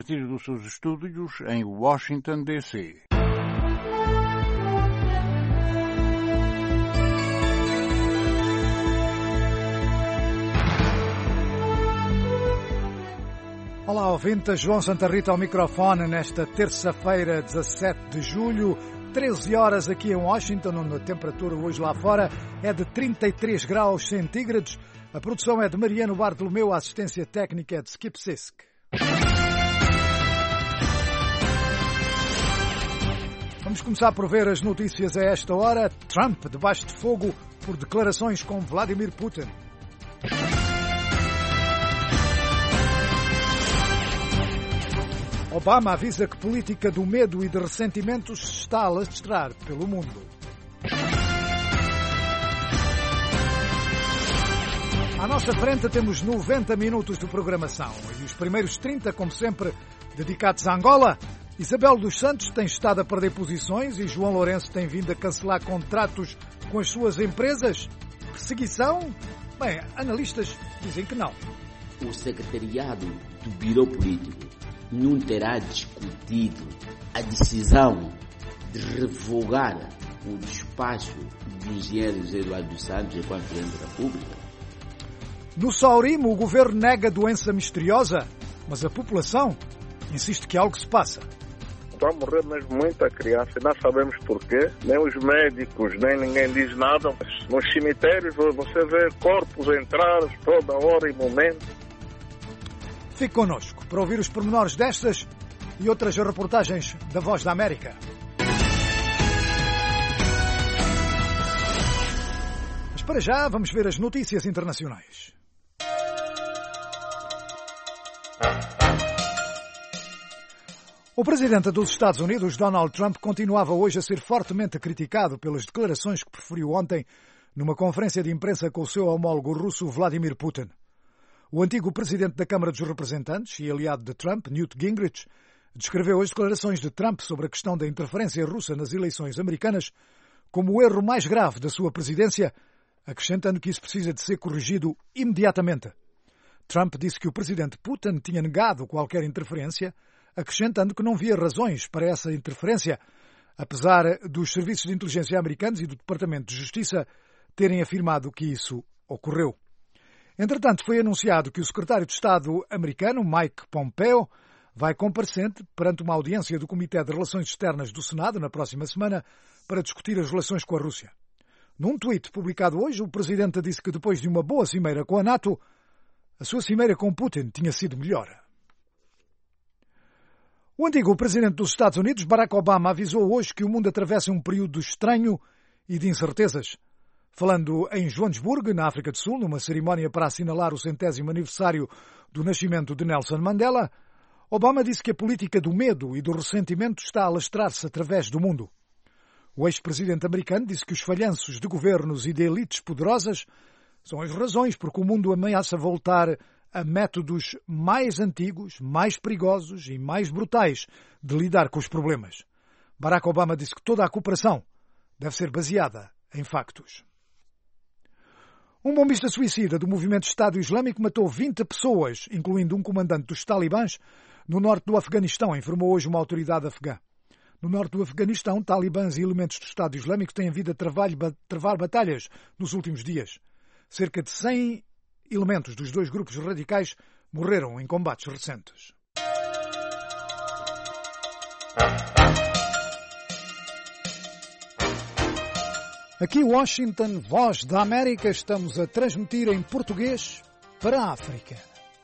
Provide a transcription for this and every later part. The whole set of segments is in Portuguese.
A partir dos seus estúdios em Washington, D.C. Olá, ouvintes. João Santa Rita ao microfone nesta terça-feira, 17 de julho, 13 horas aqui em Washington, onde a temperatura hoje lá fora é de 33 graus centígrados. A produção é de Mariano Bartolomeu, a assistência técnica é de Skip Sisk. Vamos começar por ver as notícias a esta hora. Trump debaixo de fogo por declarações com Vladimir Putin. Obama avisa que política do medo e de ressentimentos se está a alastrar pelo mundo. À nossa frente temos 90 minutos de programação e os primeiros 30, como sempre, dedicados a Angola. Isabel dos Santos tem estado a perder posições e João Lourenço tem vindo a cancelar contratos com as suas empresas. Perseguição? Bem, analistas dizem que não. O secretariado do Biro Político não terá discutido a decisão de revogar o despacho do engenheiro Eduardo dos Santos enquanto presidente da República? No Saurimo, o governo nega doença misteriosa, mas a população insiste que algo se passa. Está a morrer mesmo muita criança e não sabemos porquê. Nem os médicos, nem ninguém diz nada. Nos cemitérios você vê corpos entrados toda hora e momento. Fique connosco para ouvir os pormenores destas e outras reportagens da Voz da América. Mas para já vamos ver as notícias internacionais. O presidente dos Estados Unidos, Donald Trump, continuava hoje a ser fortemente criticado pelas declarações que proferiu ontem numa conferência de imprensa com o seu homólogo russo Vladimir Putin. O antigo presidente da Câmara dos Representantes e aliado de Trump, Newt Gingrich, descreveu as declarações de Trump sobre a questão da interferência russa nas eleições americanas como o erro mais grave da sua presidência, acrescentando que isso precisa de ser corrigido imediatamente. Trump disse que o presidente Putin tinha negado qualquer interferência, acrescentando que não via razões para essa interferência, apesar dos serviços de inteligência americanos e do Departamento de Justiça terem afirmado que isso ocorreu. Entretanto, foi anunciado que o secretário de Estado americano, Mike Pompeo, vai comparecer perante uma audiência do Comitê de Relações Externas do Senado na próxima semana para discutir as relações com a Rússia. Num tweet publicado hoje, o presidente disse que depois de uma boa cimeira com a NATO, a sua cimeira com Putin tinha sido melhor. O antigo presidente dos Estados Unidos, Barack Obama, avisou hoje que o mundo atravessa um período estranho e de incertezas. Falando em Joanesburgo, na África do Sul, numa cerimónia para assinalar o 100º aniversário do nascimento de Nelson Mandela, Obama disse que a política do medo e do ressentimento está a alastrar-se através do mundo. O ex-presidente americano disse que os falhanços de governos e de elites poderosas são as razões por que o mundo ameaça voltar a métodos mais antigos, mais perigosos e mais brutais de lidar com os problemas. Barack Obama disse que toda a cooperação deve ser baseada em factos. Um bombista suicida do movimento Estado Islâmico matou 20 pessoas, incluindo um comandante dos talibãs, no norte do Afeganistão, informou hoje uma autoridade afegã. No norte do Afeganistão, talibãs e elementos do Estado Islâmico têm vindo a travar batalhas nos últimos dias. Cerca de 100 elementos dos dois grupos radicais morreram em combates recentes. Aqui Washington, Voz da América, estamos a transmitir em português para a África.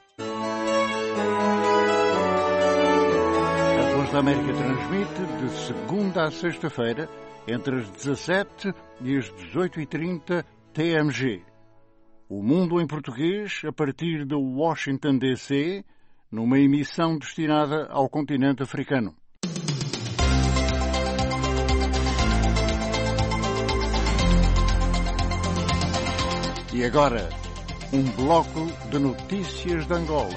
A Voz da América transmite de segunda a sexta-feira, entre as 17 e as 18h30 TMG. O Mundo em Português, a partir de Washington, D.C., numa emissão destinada ao continente africano. E agora, um bloco de notícias de Angola.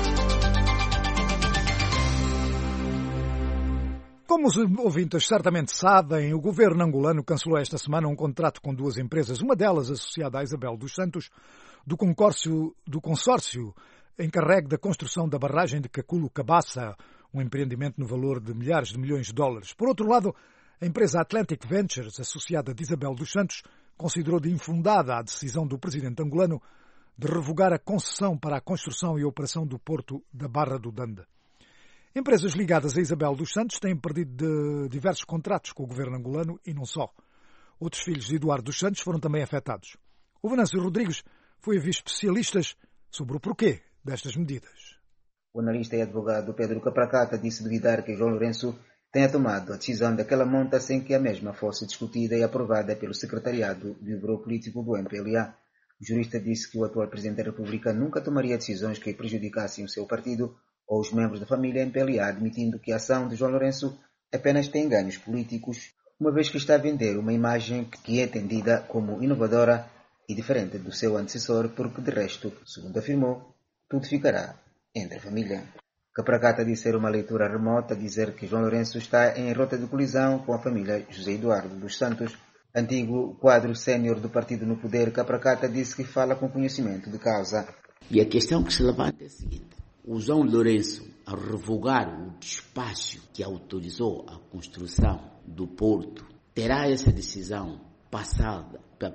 Como os ouvintes certamente sabem, o governo angolano cancelou esta semana um contrato com duas empresas, uma delas associada a Isabel dos Santos, do consórcio encarregue da construção da barragem de Caculo-Cabaça, um empreendimento no valor de milhares de milhões de dólares. Por outro lado, a empresa Atlantic Ventures, associada de Isabel dos Santos, considerou de infundada a decisão do presidente angolano de revogar a concessão para a construção e operação do porto da Barra do Dande. Empresas ligadas a Isabel dos Santos têm perdido diversos contratos com o governo angolano e não só. Outros filhos de Eduardo dos Santos foram também afetados. O Venâncio Rodrigues foi ouvir especialistas sobre o porquê destas medidas. O analista e advogado Pedro Capracata disse duvidar que João Lourenço tenha tomado a decisão daquela monta sem que a mesma fosse discutida e aprovada pelo secretariado do Bureau Político do MPLA. O jurista disse que o atual Presidente da República nunca tomaria decisões que prejudicassem o seu partido ou os membros da família MPLA, admitindo que a ação de João Lourenço apenas tem ganhos políticos, uma vez que está a vender uma imagem que é entendida como inovadora e diferente do seu antecessor, porque de resto, segundo afirmou, tudo ficará entre a família. Capracata disse ser uma leitura remota, dizer que João Lourenço está em rota de colisão com a família José Eduardo dos Santos. Antigo quadro sénior do partido no poder, Capracata disse que fala com conhecimento de causa. E a questão que se levanta é a seguinte: o João Lourenço, ao revogar o despacho que autorizou a construção do porto, terá essa decisão passada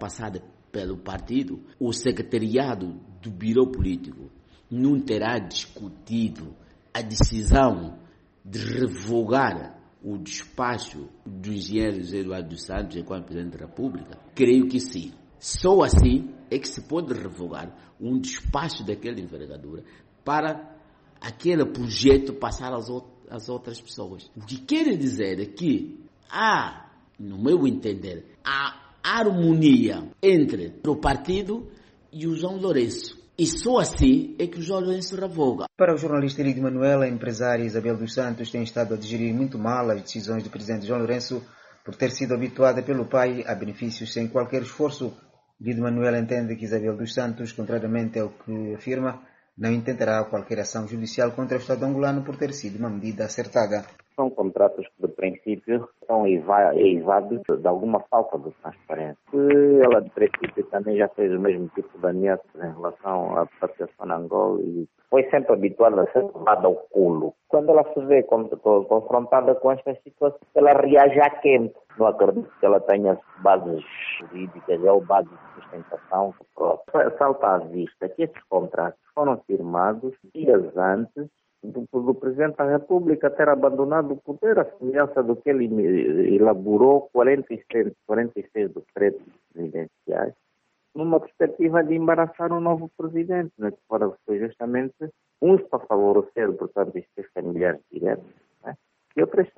pelo partido? O secretariado do Bureau Político não terá discutido a decisão de revogar o despacho do engenheiro José Eduardo dos Santos enquanto Presidente da República? Creio que sim. Só assim é que se pode revogar um despacho daquela envergadura para aquele projeto passar às outras pessoas. O que quer dizer é que há, no meu entender, a harmonia entre o partido e o João Lourenço. E só assim é que o João Lourenço revoga. Para o jornalista Elidio Manuel, a empresária Isabel dos Santos tem estado a digerir muito mal as decisões do presidente João Lourenço por ter sido habituada pelo pai a benefícios sem qualquer esforço. Elidio Manuel entende que Isabel dos Santos, contrariamente ao que afirma, não intentará qualquer ação judicial contra o Estado angolano por ter sido uma medida acertada. São contratos que, de princípio, são eivados de alguma falta de transparência. Ela, de princípio, também já fez o mesmo tipo de ameaça em relação à participação na Angola e foi sempre habituada a ser levada ao culo. Quando ela se vê confrontada com estas situações, ela reage à quente. Não acredito que ela tenha bases jurídicas ou bases de sustentação própria. Salta à vista que esses contratos foram firmados dias antes do Presidente da República ter abandonado o poder, a semelhança do que ele elaborou 46 decretos presidenciais, numa perspectiva de embaraçar o novo Presidente, né, que foi justamente uns para favorecer, portanto, estes familiares diretos, né, e outras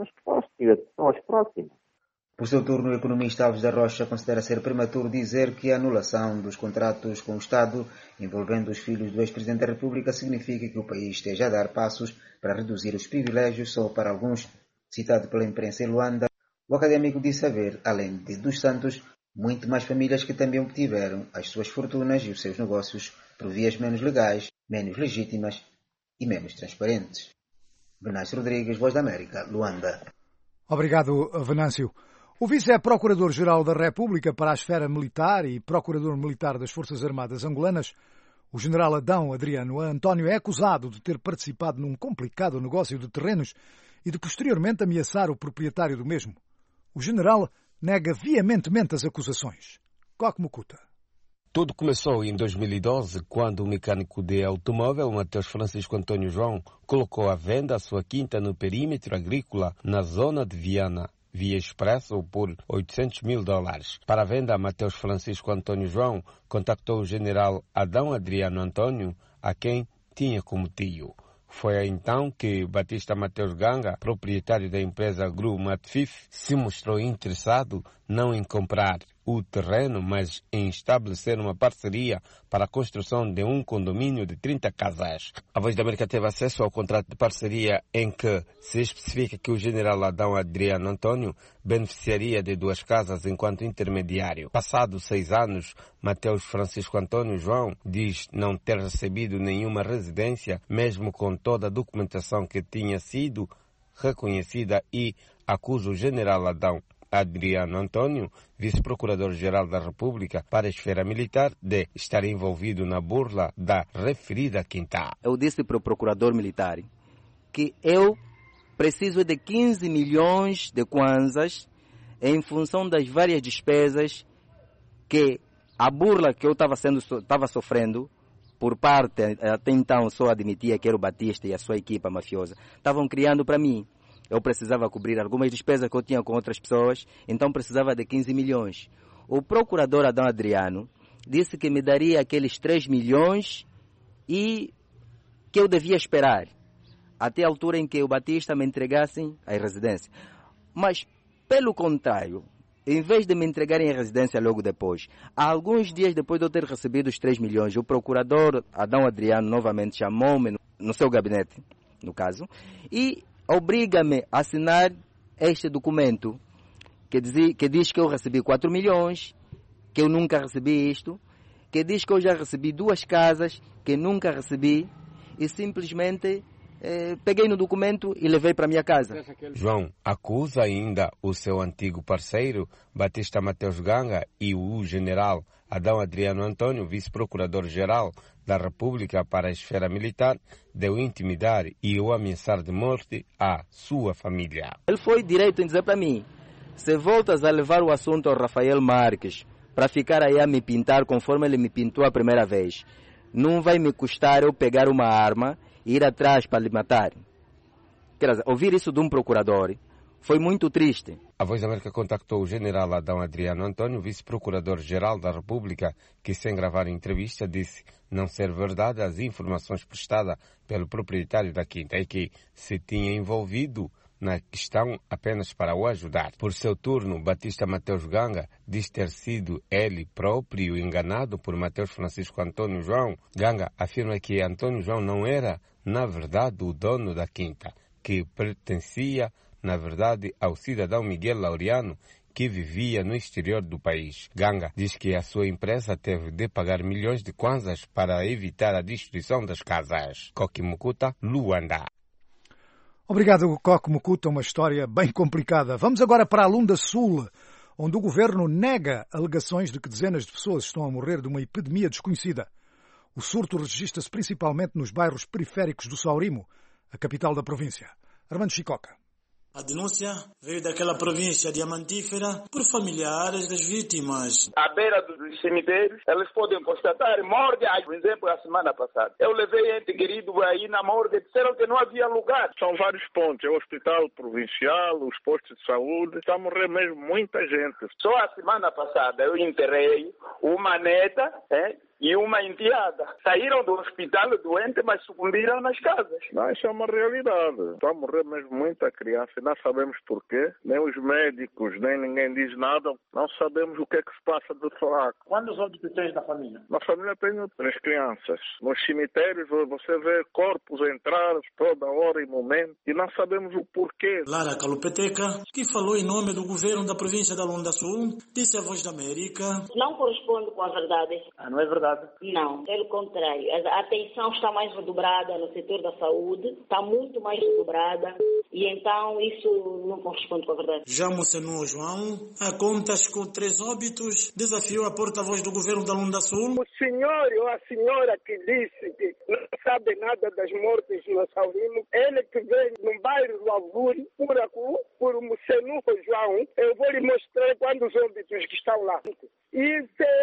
são as próximas. Por seu turno, o economista Alves da Rocha considera ser prematuro dizer que a anulação dos contratos com o Estado envolvendo os filhos do ex-presidente da República significa que o país esteja a dar passos para reduzir os privilégios só para alguns. Citado pela imprensa em Luanda, o académico disse haver, além de dos Santos, muito mais famílias que também obtiveram as suas fortunas e os seus negócios por vias menos legais, menos legítimas e menos transparentes. Venâncio Rodrigues, Voz da América, Luanda. Obrigado, Venâncio. O vice-procurador-geral da República para a esfera militar e procurador militar das Forças Armadas angolanas, o general Adão Adriano António, é acusado de ter participado num complicado negócio de terrenos e de posteriormente ameaçar o proprietário do mesmo. O general nega veementemente as acusações. Coque Mucuta. Tudo começou em 2012, quando o mecânico de automóvel, Mateus Francisco Antônio João, colocou à venda a sua quinta no perímetro agrícola na zona de Viana, via expresso por $800 mil. Para a venda, Mateus Francisco Antônio João contactou o general Adão Adriano Antônio, a quem tinha como tio. Foi então que Batista Mateus Ganga, proprietário da empresa Gru Matfif, se mostrou interessado não em comprar o terreno, mas em estabelecer uma parceria para a construção de um condomínio de 30 casas. A Voz da América teve acesso ao contrato de parceria em que se especifica que o general Adão Adriano Antônio beneficiaria de 2 casas enquanto intermediário. Passados 6 anos, Mateus Francisco Antônio João diz não ter recebido nenhuma residência, mesmo com toda a documentação que tinha sido reconhecida, e acusa o general Adão Adriano Antônio, vice-procurador-geral da República para a esfera militar, de estar envolvido na burla da referida quinta. Eu disse para o procurador militar que eu preciso de 15 milhões de kwanzas em função das várias despesas que a burla que eu estava sofrendo por parte, até então só admitia que era o Batista e a sua equipa mafiosa, estavam criando para mim. Eu precisava cobrir algumas despesas que eu tinha com outras pessoas, então precisava de 15 milhões. O procurador Adão Adriano disse que me daria aqueles 3 milhões e que eu devia esperar até a altura em que o Batista me entregasse a residência. Mas, pelo contrário, em vez de me entregarem a residência logo depois, alguns dias depois de eu ter recebido os 3 milhões, o procurador Adão Adriano novamente chamou-me no seu gabinete, no caso, e obriga-me a assinar este documento que diz que eu recebi 4 milhões, que eu nunca recebi isto, que diz que eu já recebi 2 casas, que nunca recebi, e simplesmente peguei no documento e levei para a minha casa. João acusa ainda o seu antigo parceiro, Batista Mateus Ganga, e o general Adão Adriano Antônio, vice-procurador-geral da República para a esfera militar, de o intimidar e o ameaçar de morte à sua família. Ele foi direito em dizer para mim: se voltas a levar o assunto ao Rafael Marques para ficar aí a me pintar conforme ele me pintou a primeira vez, não vai me custar eu pegar uma arma e ir atrás para lhe matar. Quer dizer, ouvir isso de um procurador foi muito triste. A Voz da América contactou o general Adão Adriano Antônio, vice-procurador-geral da República, que, sem gravar a entrevista, disse não ser verdade as informações prestadas pelo proprietário da quinta e que se tinha envolvido na questão apenas para o ajudar. Por seu turno, Batista Mateus Ganga diz ter sido ele próprio enganado por Mateus Francisco Antônio João. Ganga afirma que Antônio João não era, na verdade, o dono da quinta, que pertencia, na verdade, ao cidadão Miguel Laureano, que vivia no exterior do país. Ganga diz que a sua empresa teve de pagar milhões de kwanzas para evitar a destruição das casas. Coque Mukuta, Luanda. Obrigado, Coque Mukuta, uma história bem complicada. Vamos agora para a Lunda Sul, onde o governo nega alegações de que dezenas de pessoas estão a morrer de uma epidemia desconhecida. O surto registra-se principalmente nos bairros periféricos do Saurimo, a capital da província. Armando Chicoca. A denúncia veio daquela província diamantífera por familiares das vítimas. À beira dos cemitérios, eles podem constatar morte. Por exemplo, a semana passada, eu levei ente querido aí na morte, disseram que não havia lugar. São vários pontos, é o hospital provincial, os postos de saúde, está a morrer mesmo muita gente. Só a semana passada eu enterrei uma neta, e uma enteada. Saíram do hospital doente, mas sucumbiram nas casas. Não, isso é uma realidade. Está a morrer mesmo muita criança. Não sabemos porquê. Nem os médicos, nem ninguém diz nada. Não sabemos o que é que se passa de facto. Quantos óbitos tens da família? Na família tenho 3 crianças. Nos cemitérios você vê corpos entrados toda hora e momento e não sabemos o porquê. Lara Calupeteca, que falou em nome do governo da província da Lunda Sul, disse à Voz da América: não corresponde com a verdade. Não é verdade? Não, pelo contrário. A atenção está mais redobrada no setor da saúde, está muito mais redobrada e então isso não corresponde com a verdade. Já Mocenô João, a contas com 3 óbitos, desafiou a porta-voz do governo da Lunda Sul. O senhor ou a senhora que disse que não sabe nada das mortes no Saurimo, ele que vem no bairro do Avuri, por Mocenô João, eu vou lhe mostrar quantos óbitos que estão lá. E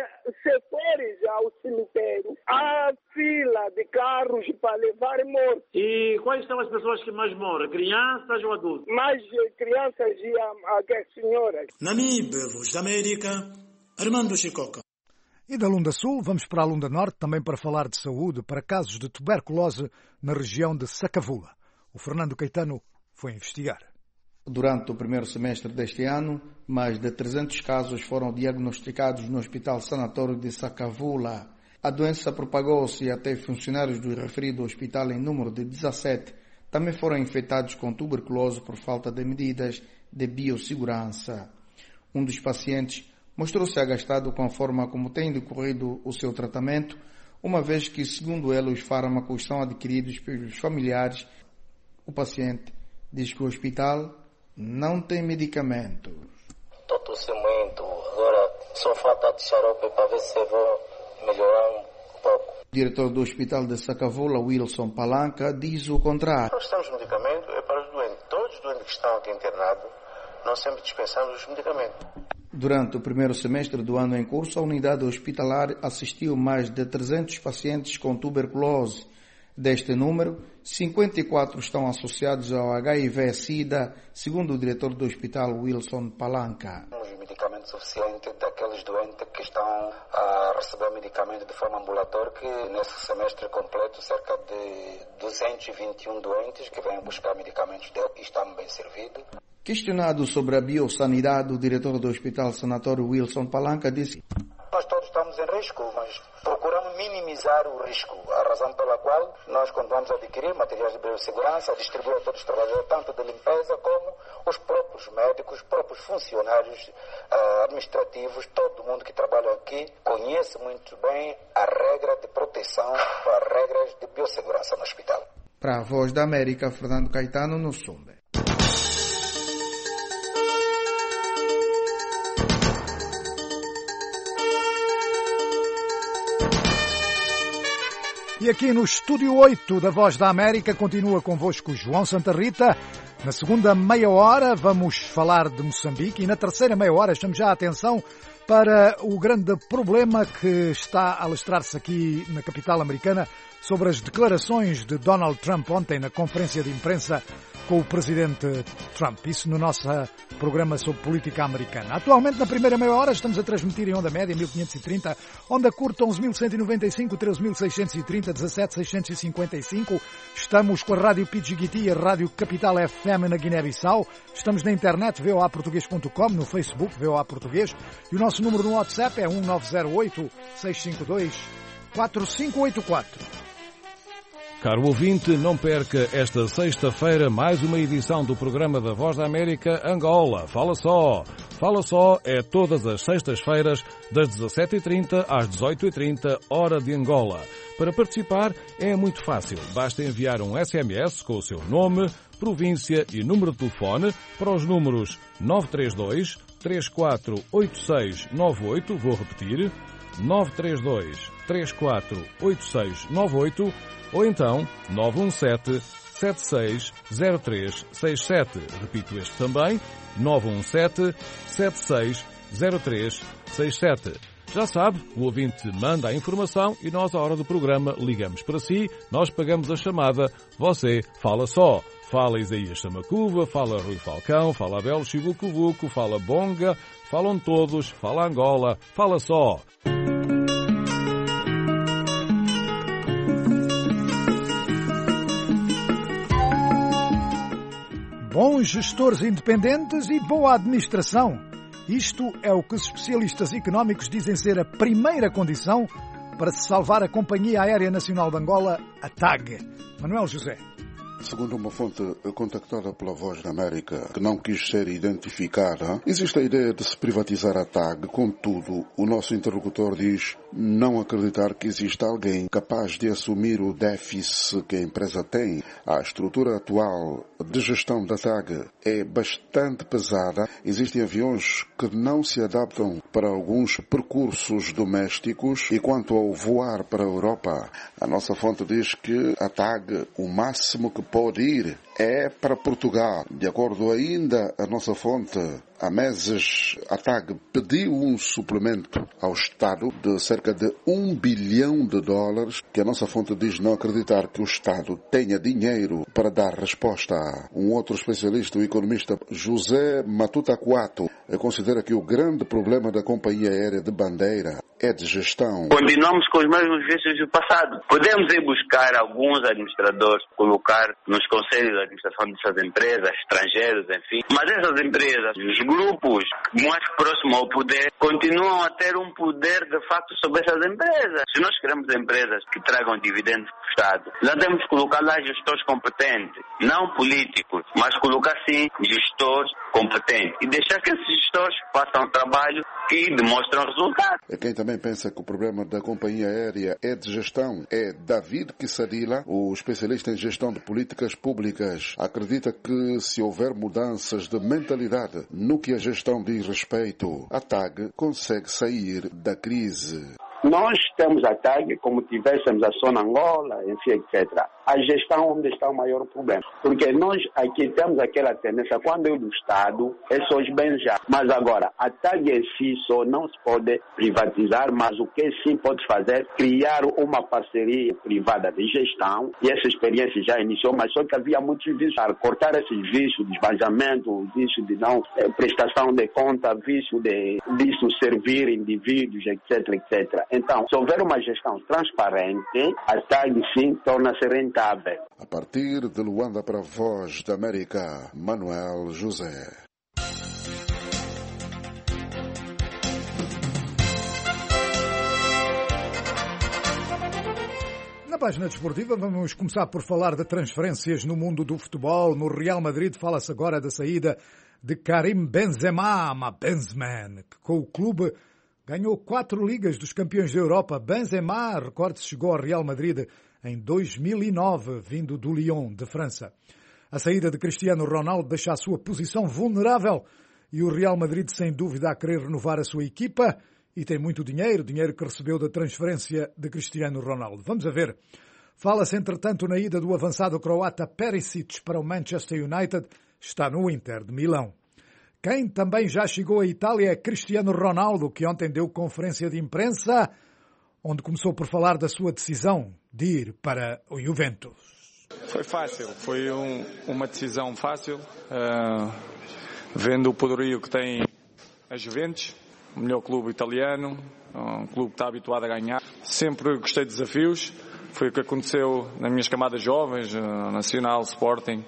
se fores ao cemitério, há fila de carros para levar mortos. E quais são as pessoas que mais morrem? Crianças ou adultos? Mais crianças e as senhoras. Namíbia, Voz da América, Armando Chicoca. E da Lunda Sul, vamos para a Lunda Norte, também para falar de saúde, para casos de tuberculose na região de Sacavula. O Fernando Caetano foi investigar. Durante o primeiro semestre deste ano, mais de 300 casos foram diagnosticados no Hospital Sanatório de Sacavula. A doença propagou-se e até funcionários do referido hospital em número de 17 também foram infectados com tuberculose por falta de medidas de biossegurança. Um dos pacientes mostrou-se agastado com a forma como tem decorrido o seu tratamento, uma vez que, segundo ele, os fármacos são adquiridos pelos familiares. O paciente diz que o hospital não tem medicamentos. reduziu muito. Agora só falta de xarope para ver se vão melhorar um pouco. O diretor do Hospital de Sacavula, Wilson Palanca, diz o contrário. Nós temos medicamento para os doentes. Todos os doentes que estão aqui internados, nós sempre dispensamos os medicamentos. Durante o primeiro semestre do ano em curso, a unidade hospitalar assistiu mais de 300 pacientes com tuberculose. Deste número, 54 estão associados ao HIV-Sida, segundo o diretor do hospital, Wilson Palanca. Temos medicamento suficiente daqueles doentes que estão a receber medicamento de forma ambulatória, que nesse semestre completo, cerca de 221 doentes que vêm buscar medicamentos dele e estão bem servidos. Questionado sobre a biossanidade, o diretor do Hospital Sanatório Wilson Palanca disse: nós todos estamos em risco, mas procuramos minimizar o risco. A razão pela qual nós, quando vamos adquirir materiais de biossegurança, distribuir a todos os trabalhadores, tanto de limpeza como os próprios médicos, os próprios funcionários administrativos, todo mundo que trabalha aqui conhece muito bem a regra de proteção, as regras de biossegurança no hospital. Para a Voz da América, Fernando Caetano, no Sumbe. E aqui no Estúdio 8 da Voz da América continua convosco João Santa Rita. Na segunda meia hora vamos falar de Moçambique e na terceira meia hora chamamos já a atenção para o grande problema que está a alastrar-se aqui na capital americana sobre as declarações de Donald Trump ontem na conferência de imprensa com o presidente Trump. Isso no nosso programa sobre política americana. Atualmente, na primeira meia hora, estamos a transmitir em onda média 1530, onda curta 11.195, 13.630, 17.655. Estamos com a Rádio Pidgiguiti e a Rádio Capital FM na Guiné-Bissau. Estamos na internet, voaportugues.com, no Facebook, VOA Português. E o nosso número no WhatsApp é 1908-652-4584. Caro ouvinte, não perca esta sexta-feira mais uma edição do programa da Voz da América Angola. Fala só! Fala só é todas as sextas-feiras das 17h30 às 18h30, hora de Angola. Para participar é muito fácil. Basta enviar um SMS com o seu nome, província e número de telefone para os números 932 348698, vou repetir, 932 348698, ou então 917-760367. Repito este também, 917-760367. Já sabe, o ouvinte manda a informação e nós, à hora do programa, ligamos para si, nós pagamos a chamada, você fala só. Fala Isaías Samacuva, fala Rui Falcão, fala Abel Chibucubuco, fala Bonga, falam todos, fala Angola, fala só. Bons gestores independentes e boa administração. Isto é o que os especialistas económicos dizem ser a primeira condição para se salvar a Companhia Aérea Nacional de Angola, a TAG. Manuel José. Segundo uma fonte contactada pela Voz da América, que não quis ser identificada, existe a ideia de se privatizar a TAG. Contudo, o nosso interlocutor diz não acreditar que exista alguém capaz de assumir o déficit que a empresa tem. A estrutura atual de gestão da TAG é bastante pesada. Existem aviões que não se adaptam para alguns percursos domésticos. E quanto ao voar para a Europa, a nossa fonte diz que a TAG, o máximo que pode ir é para Portugal. De acordo ainda a nossa fonte, há meses a TAG pediu um suplemento ao Estado de cerca de $1 bilhão, que a nossa fonte diz não acreditar que o Estado tenha dinheiro para dar resposta. Um outro especialista, o economista José Matuta Coato, considera que o grande problema da Companhia Aérea de Bandeira é de gestão. Continuamos com os mesmos vícios do passado. Podemos ir buscar alguns administradores, colocar nos conselhos de administração dessas empresas, estrangeiros, enfim. Mas essas empresas, os grupos mais próximos ao poder, continuam a ter um poder de facto sobre essas empresas. Se nós queremos empresas que tragam dividendos para o Estado, nós temos que colocar lá gestores competentes, não políticos, mas colocar sim gestores competentes e deixar que esses gestores façam um trabalho e demonstram resultado. É quem também pensa que o problema da companhia aérea é de gestão. É David Kissadila, o especialista em gestão de políticas públicas. Acredita que se houver mudanças de mentalidade no que a gestão diz respeito, a TAG consegue sair da crise. Nós temos a TAG como tivéssemos a Sonangola, enfim, etc. A gestão onde está o maior problema. Porque nós aqui temos aquela tendência, quando é do Estado, é só esbanjar. Mas agora, a TAG em si só não se pode privatizar, mas o que sim pode fazer, criar uma parceria privada de gestão, e essa experiência já iniciou, mas só que havia muitos vícios, cortar esses vícios de esbanjamento, vício de não prestação de conta, vício disso servir indivíduos, etc, etc. Então, se houver uma gestão transparente, a TAG sim torna-se rentável. A partir de Luanda para a Voz da América, Manuel José. Na página desportiva vamos começar por falar de transferências no mundo do futebol. No Real Madrid fala-se agora da saída de Karim Benzema, que com o clube ganhou 4 ligas dos campeões da Europa. Benzema, recorde-se, chegou ao Real Madrid em 2009, vindo do Lyon, de França. A saída de Cristiano Ronaldo deixa a sua posição vulnerável e o Real Madrid, sem dúvida, a querer renovar a sua equipa e tem muito dinheiro que recebeu da transferência de Cristiano Ronaldo. Vamos a ver. Fala-se, entretanto, na ida do avançado croata Perisic para o Manchester United, está no Inter de Milão. Quem também já chegou à Itália é Cristiano Ronaldo, que ontem deu conferência de imprensa, onde começou por falar da sua decisão de ir para o Juventus. Foi fácil, foi uma decisão fácil, vendo o poderio que tem a Juventus, o melhor clube italiano, um clube que está habituado a ganhar. Sempre gostei de desafios, foi o que aconteceu nas minhas camadas jovens, Nacional, Sporting,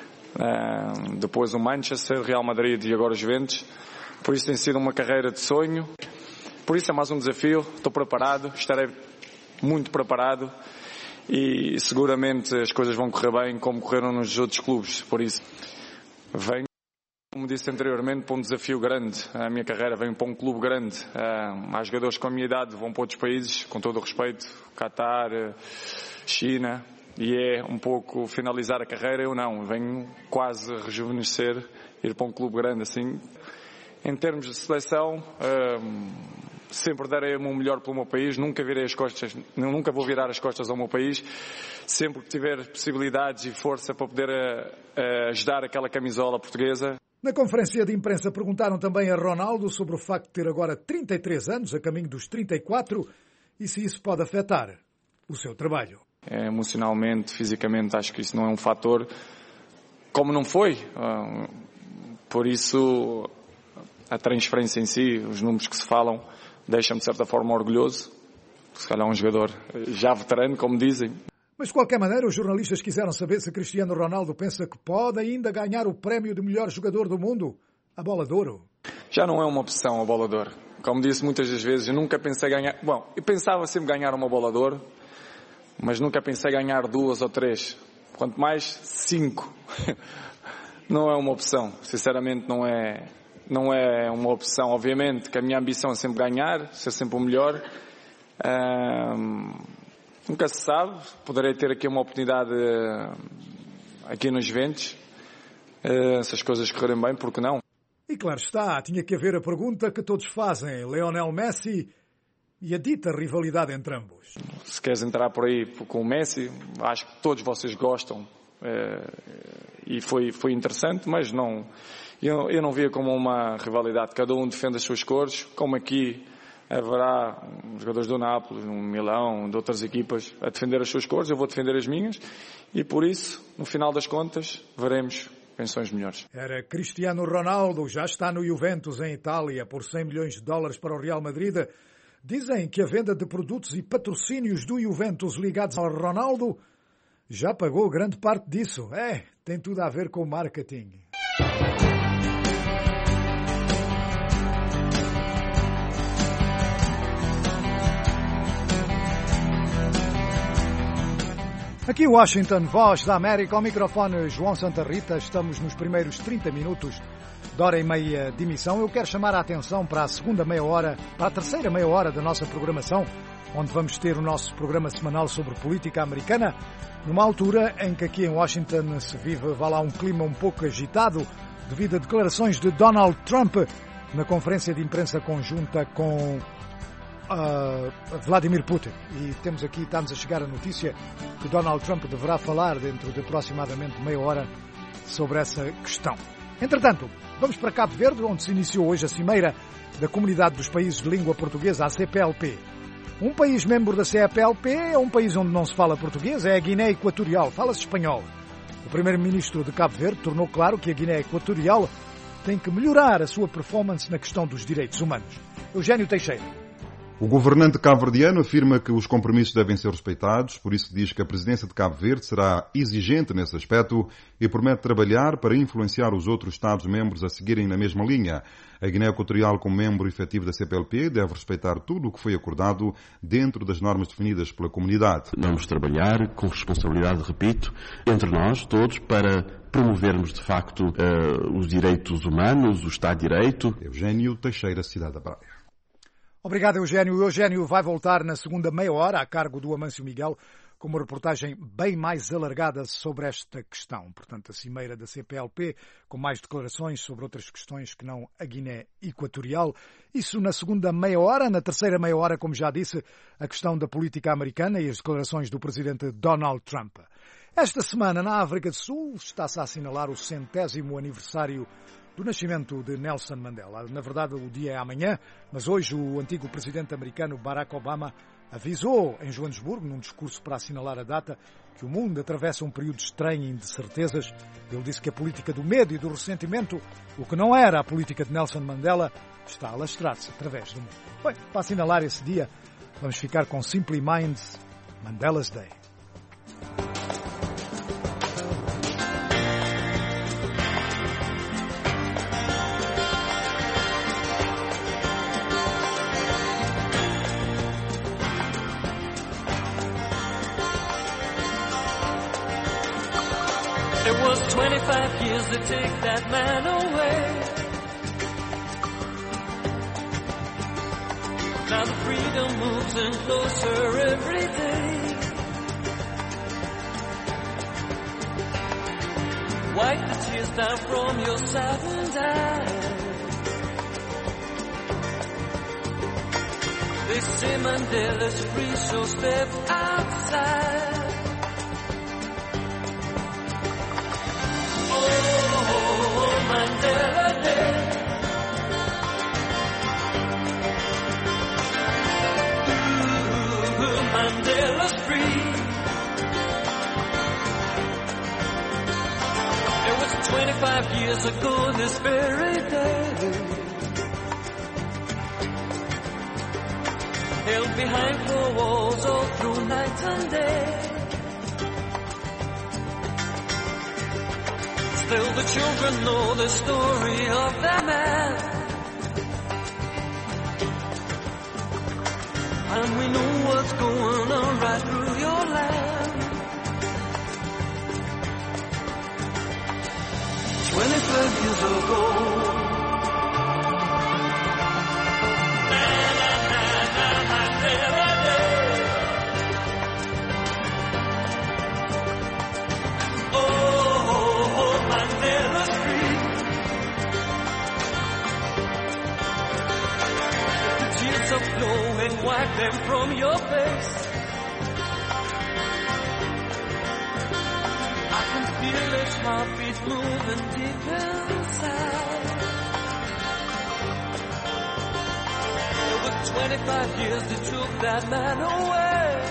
depois o Manchester, Real Madrid e agora o Juventus. Por isso tem sido uma carreira de sonho. Por isso é mais um desafio, estou preparado, estarei muito preparado e seguramente as coisas vão correr bem como correram nos outros clubes. Por isso, venho, como disse anteriormente, para um desafio grande. A minha carreira vem para um clube grande. Há jogadores com a minha idade vão para outros países, com todo o respeito, Qatar, China, e é um pouco finalizar a carreira. Eu não, venho quase rejuvenescer, ir para um clube grande assim. Em termos de seleção, sempre darei o meu melhor pelo meu país, nunca vou virar as costas ao meu país, sempre que tiver possibilidades e força para poder ajudar aquela camisola portuguesa. Na conferência de imprensa perguntaram também a Ronaldo sobre o facto de ter agora 33 anos, a caminho dos 34, e se isso pode afetar o seu trabalho. Emocionalmente, fisicamente, acho que isso não é um fator, como não foi. Por isso, a transferência em si, os números que se falam, deixa-me de certa forma orgulhoso. Se calhar um jogador já veterano, como dizem. Mas de qualquer maneira, os jornalistas quiseram saber se Cristiano Ronaldo pensa que pode ainda ganhar o prémio de melhor jogador do mundo, a Bola de Ouro. Já não é uma opção a Bola de Ouro. Como disse muitas das vezes, eu nunca pensei ganhar... Bom, eu pensava sempre ganhar uma Bola de Ouro, mas nunca pensei ganhar 2 ou 3. Quanto mais 5. Não é uma opção. Sinceramente, não é uma opção. Obviamente que a minha ambição é sempre ganhar, ser sempre o melhor. Nunca se sabe. Poderei ter aqui uma oportunidade aqui nos Juventus. Se as coisas correrem bem, por que não? E claro está, tinha que haver a pergunta que todos fazem. Lionel Messi e a dita rivalidade entre ambos. Se queres entrar por aí com o Messi, acho que todos vocês gostam. E foi interessante, mas não... Eu não via como uma rivalidade. Cada um defende as suas cores, como aqui haverá jogadores do Nápoles, no Milão, de outras equipas, a defender as suas cores. Eu vou defender as minhas e, por isso, no final das contas, veremos quem são os melhores. Era Cristiano Ronaldo, já está no Juventus, em Itália, por 100 milhões de dólares para o Real Madrid. Dizem que a venda de produtos e patrocínios do Juventus ligados ao Ronaldo já pagou grande parte disso. Tem tudo a ver com o marketing. Aqui Washington, Voz da América, ao microfone João Santa Rita. Estamos nos primeiros 30 minutos de hora e meia de emissão. Eu quero chamar a atenção para a terceira meia hora da nossa programação, onde vamos ter o nosso programa semanal sobre política americana, numa altura em que aqui em Washington se vive, vá lá, um clima um pouco agitado devido a declarações de Donald Trump na conferência de imprensa conjunta com Vladimir Putin. E estamos a chegar a notícia que Donald Trump deverá falar dentro de aproximadamente meia hora sobre essa questão. Entretanto, vamos para Cabo Verde, onde se iniciou hoje a cimeira da Comunidade dos Países de Língua Portuguesa, a CPLP. Um país membro da CPLP é um país onde não se fala português, é a Guiné Equatorial, fala-se espanhol. O primeiro-ministro de Cabo Verde tornou claro que a Guiné Equatorial tem que melhorar a sua performance na questão dos direitos humanos. Eugênio Teixeira. O governante cabo-verdiano afirma que os compromissos devem ser respeitados, por isso diz que a presidência de Cabo Verde será exigente nesse aspecto e promete trabalhar para influenciar os outros Estados-membros a seguirem na mesma linha. A Guiné Equatorial, como membro efetivo da CPLP, deve respeitar tudo o que foi acordado dentro das normas definidas pela comunidade. Vamos trabalhar com responsabilidade, repito, entre nós todos para promovermos de facto os direitos humanos, o Estado de Direito. Eugênio Teixeira, Cidade da Praia. Obrigado, Eugênio. O Eugênio vai voltar na segunda meia hora, a cargo do Amâncio Miguel, com uma reportagem bem mais alargada sobre esta questão. Portanto, a cimeira da CPLP, com mais declarações sobre outras questões que não a Guiné Equatorial. Isso na segunda meia hora. Na terceira meia hora, como já disse, a questão da política americana e as declarações do presidente Donald Trump. Esta semana, na África do Sul, está-se a assinalar o 100º aniversário do nascimento de Nelson Mandela. Na verdade, o dia é amanhã, mas hoje o antigo presidente americano Barack Obama avisou em Joanesburgo, num discurso para assinalar a data, que o mundo atravessa um período estranho e de incertezas. Ele disse que a política do medo e do ressentimento, o que não era a política de Nelson Mandela, está a alastrar-se através do mundo. Bem, para assinalar esse dia, vamos ficar com Simply Minds, Mandela's Day. It was 25 years to take that man away. Now the freedom moves in closer every day. Wipe the tears down from your saddened eyes. They say Mandela's free, so step outside. Mandela Day. Ooh, Mandela's free. It was 25 years ago this very day. Held behind four walls all through night and day. Still the children know the story of that man. And we know what's going on right through your land. 25 years ago. And wipe them from your face. I can feel his heartbeat moving deep inside. It was 25 years that took that man away.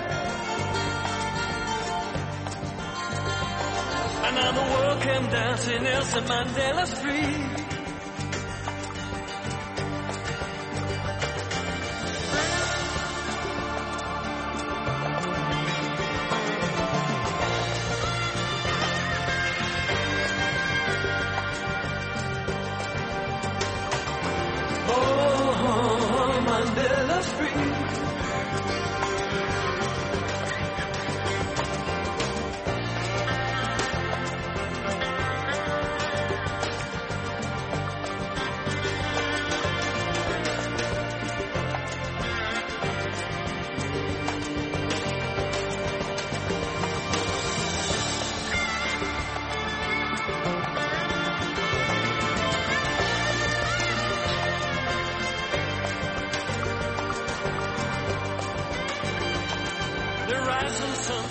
And now the world came dancing, Nelson Mandela's free.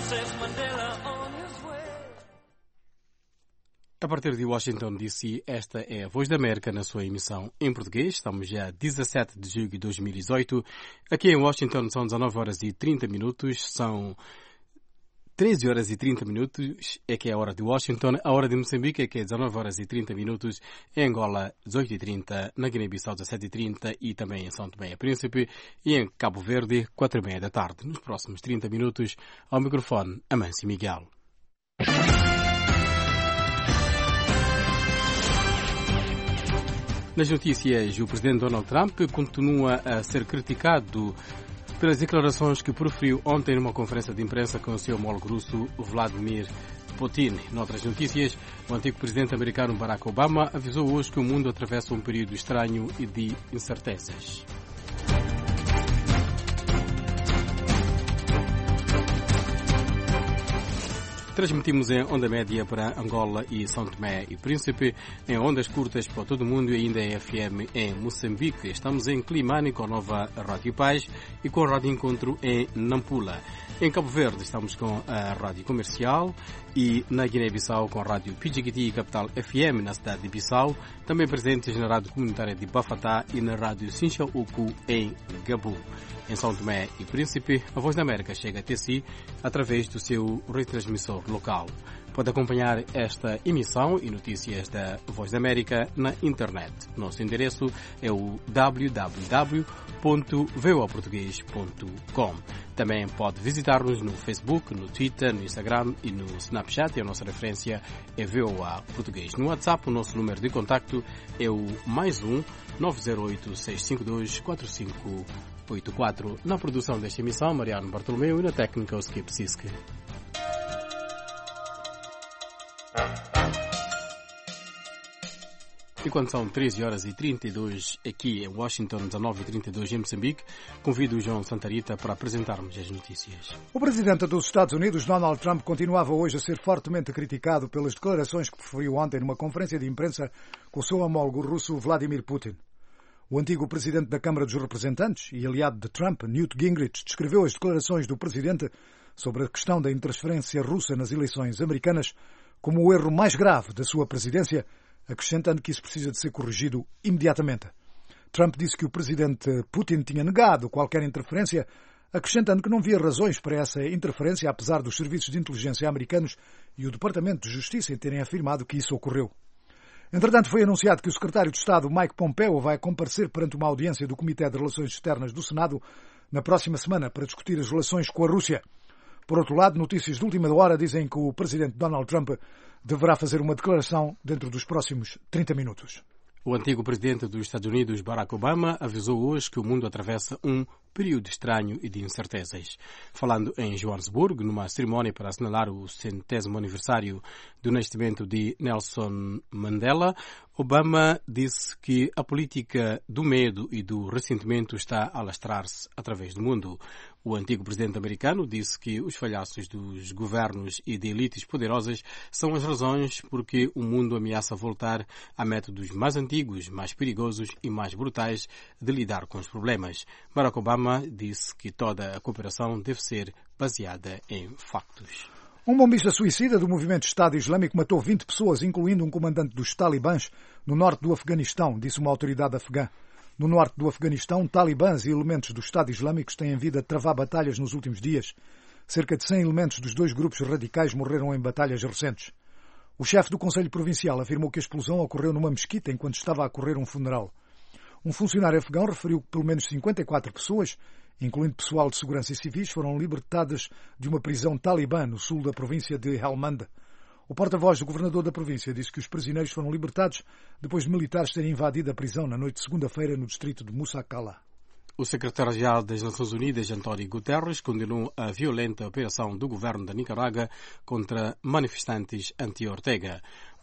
sends Mandela on his way. A partir de Washington, D.C., esta é a Voz da América na sua emissão em português. Estamos já 17 de julho de 2018. Aqui em Washington são 19 horas e 30 minutos. São 13 horas e 30 minutos é que é a hora de Washington. A hora de Moçambique é que é 19 horas e 30 minutos. Em Angola, 18h30. Na Guiné-Bissau, 17h30. E também em São Tomé e Príncipe. E em Cabo Verde, 4h30 da tarde. Nos próximos 30 minutos, ao microfone, Amâncio Miguel. Nas notícias, o presidente Donald Trump continua a ser criticado pelas declarações que proferiu ontem numa conferência de imprensa com o seu homólogo russo Vladimir Putin. Noutras notícias, o antigo presidente americano Barack Obama avisou hoje que o mundo atravessa um período estranho e de incertezas. Transmitimos em onda média para Angola e São Tomé e Príncipe, em ondas curtas para todo o mundo e ainda em FM em Moçambique. Estamos em Climane com a nova Rádio Paz e com a Rádio Encontro em Nampula. Em Cabo Verde estamos com a Rádio Comercial e na Guiné-Bissau com a Rádio Pidjigiti Capital FM na cidade de Bissau, também presentes na Rádio Comunitária de Bafatá e na Rádio Sincha-Uku em Gabu. Em São Tomé e Príncipe, a Voz da América chega até si através do seu retransmissor local. Pode acompanhar esta emissão e notícias da Voz da América na internet. Nosso endereço é o www.voaportugues.com. Também pode visitar-nos no Facebook, no Twitter, no Instagram e no Snapchat. E a nossa referência é VOA Português. No WhatsApp, o nosso número de contacto é o +1 908 652 4584. Na produção desta emissão, Mariano Bartolomeu e na técnica, o Skip Siske. E quando são 13 horas e 32 aqui em Washington, 19h32 em Moçambique, convido o João Santarita para apresentarmos as notícias. O presidente dos Estados Unidos, Donald Trump, continuava hoje a ser fortemente criticado pelas declarações que proferiu ontem numa conferência de imprensa com o seu homólogo russo Vladimir Putin. O antigo presidente da Câmara dos Representantes e aliado de Trump, Newt Gingrich, descreveu as declarações do presidente sobre a questão da interferência russa nas eleições americanas como o erro mais grave da sua presidência, acrescentando que isso precisa de ser corrigido imediatamente. Trump disse que o presidente Putin tinha negado qualquer interferência, acrescentando que não via razões para essa interferência, apesar dos serviços de inteligência americanos e o Departamento de Justiça terem afirmado que isso ocorreu. Entretanto, foi anunciado que o secretário de Estado, Mike Pompeo, vai comparecer perante uma audiência do Comitê de Relações Externas do Senado na próxima semana para discutir as relações com a Rússia. Por outro lado, notícias de última hora dizem que o presidente Donald Trump deverá fazer uma declaração dentro dos próximos 30 minutos. O antigo presidente dos Estados Unidos, Barack Obama, avisou hoje que o mundo atravessa um período estranho e de incertezas. Falando em Joanesburgo, numa cerimónia para assinalar o 100º aniversário do nascimento de Nelson Mandela, Obama disse que a política do medo e do ressentimento está a alastrar-se através do mundo. O antigo presidente americano disse que os falhanços dos governos e de elites poderosas são as razões por que o mundo ameaça voltar a métodos mais antigos, mais perigosos e mais brutais de lidar com os problemas. Barack Obama disse que toda a cooperação deve ser baseada em factos. Um bombista suicida do movimento Estado Islâmico matou 20 pessoas, incluindo um comandante dos talibãs, no norte do Afeganistão, disse uma autoridade afegã. No norte do Afeganistão, talibãs e elementos do Estado Islâmico têm vindo a travar batalhas nos últimos dias. Cerca de 100 elementos dos dois grupos radicais morreram em batalhas recentes. O chefe do Conselho Provincial afirmou que a explosão ocorreu numa mesquita enquanto estava a ocorrer um funeral. Um funcionário afegão referiu que pelo menos 54 pessoas, incluindo pessoal de segurança e civis, foram libertadas de uma prisão talibã no sul da província de Helmand. O porta-voz do governador da província disse que os prisioneiros foram libertados depois de militares terem invadido a prisão na noite de segunda-feira no distrito de Musa Qala. O secretário-geral das Nações Unidas, António Guterres, condenou a violenta operação do governo da Nicarágua contra manifestantes anti-Ortega.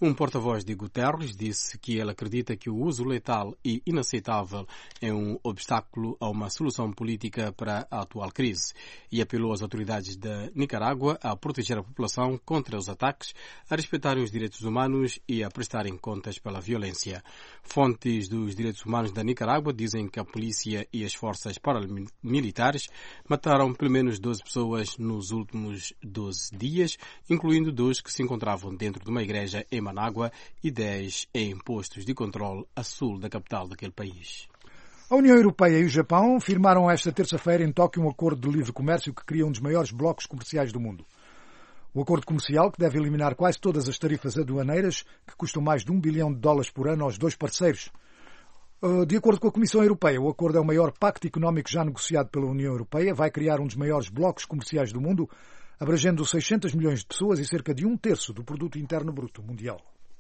Um porta-voz de Guterres disse que ele acredita que o uso letal e inaceitável é um obstáculo a uma solução política para a atual crise e apelou às autoridades da Nicarágua a proteger a população contra os ataques, a respeitarem os direitos humanos e a prestarem contas pela violência. Fontes dos direitos humanos da Nicarágua dizem que a polícia e as forças paramilitares mataram pelo menos 12 pessoas nos últimos 12 dias, incluindo 2 que se encontravam dentro de uma igreja em Manágua e 10 em postos de controle a sul da capital daquele país. A União Europeia e o Japão firmaram esta terça-feira em Tóquio um acordo de livre comércio que cria um dos maiores blocos comerciais do mundo. O acordo comercial, que deve eliminar quase todas as tarifas aduaneiras, que custam mais de $1 bilhão por ano aos dois parceiros. De acordo com a Comissão Europeia, o acordo é o maior pacto económico já negociado pela União Europeia, vai criar um dos maiores blocos comerciais do mundo, abrangendo 600 milhões de pessoas e cerca de 1/3 do produto interno bruto mundial.